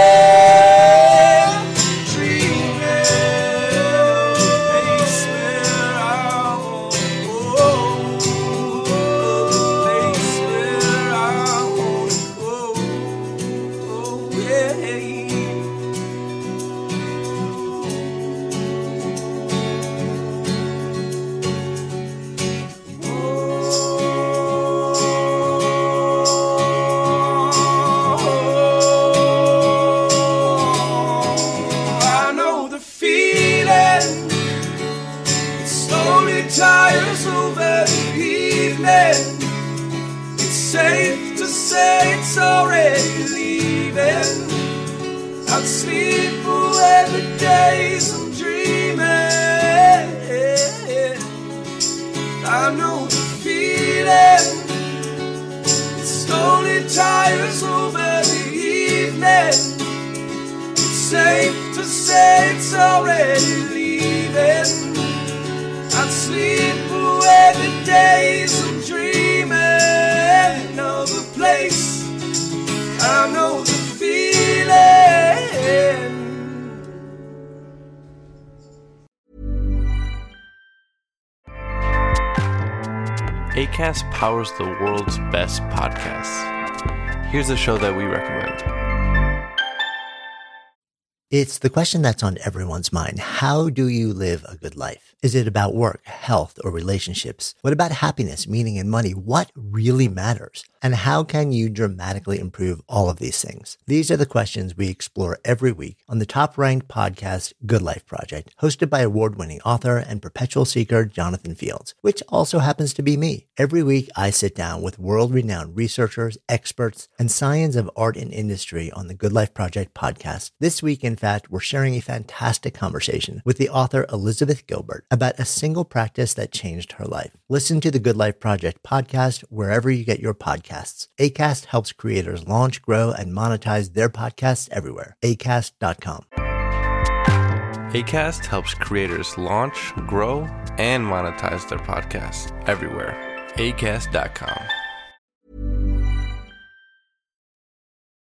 air. Dreaming of a place where I wanna go, a place where I wanna go, oh, yeah. Tires over the evening. It's safe to say it's already leaving. I'd sleep away the days I'm dreaming. I know the feeling, it slowly tires over the evening. It's safe to say it's already leaving. I'd sleep away the days I'm dreaming of a place. I know the feeling. Acast powers the world's best podcasts. Here's a show that we recommend. It's the question that's on everyone's mind. How do you live a good life? Is it about work, health, or relationships? What about happiness, meaning, and money? What really matters? And how can you dramatically improve all of these things? These are the questions we explore every week on the top-ranked podcast, Good Life Project, hosted by award-winning author and perpetual seeker Jonathan Fields, which also happens to be me. Every week, I sit down with world-renowned researchers, experts, and scions of art and industry on the Good Life Project podcast. This week, in fact, we're sharing a fantastic conversation with the author Elizabeth Gilbert about a single practice that changed her life. Listen to the Good Life Project podcast wherever you get your podcasts. Acast helps creators launch, grow, and monetize their podcasts everywhere. acast dot com. Acast helps creators launch, grow, and monetize their podcasts everywhere. acast dot com.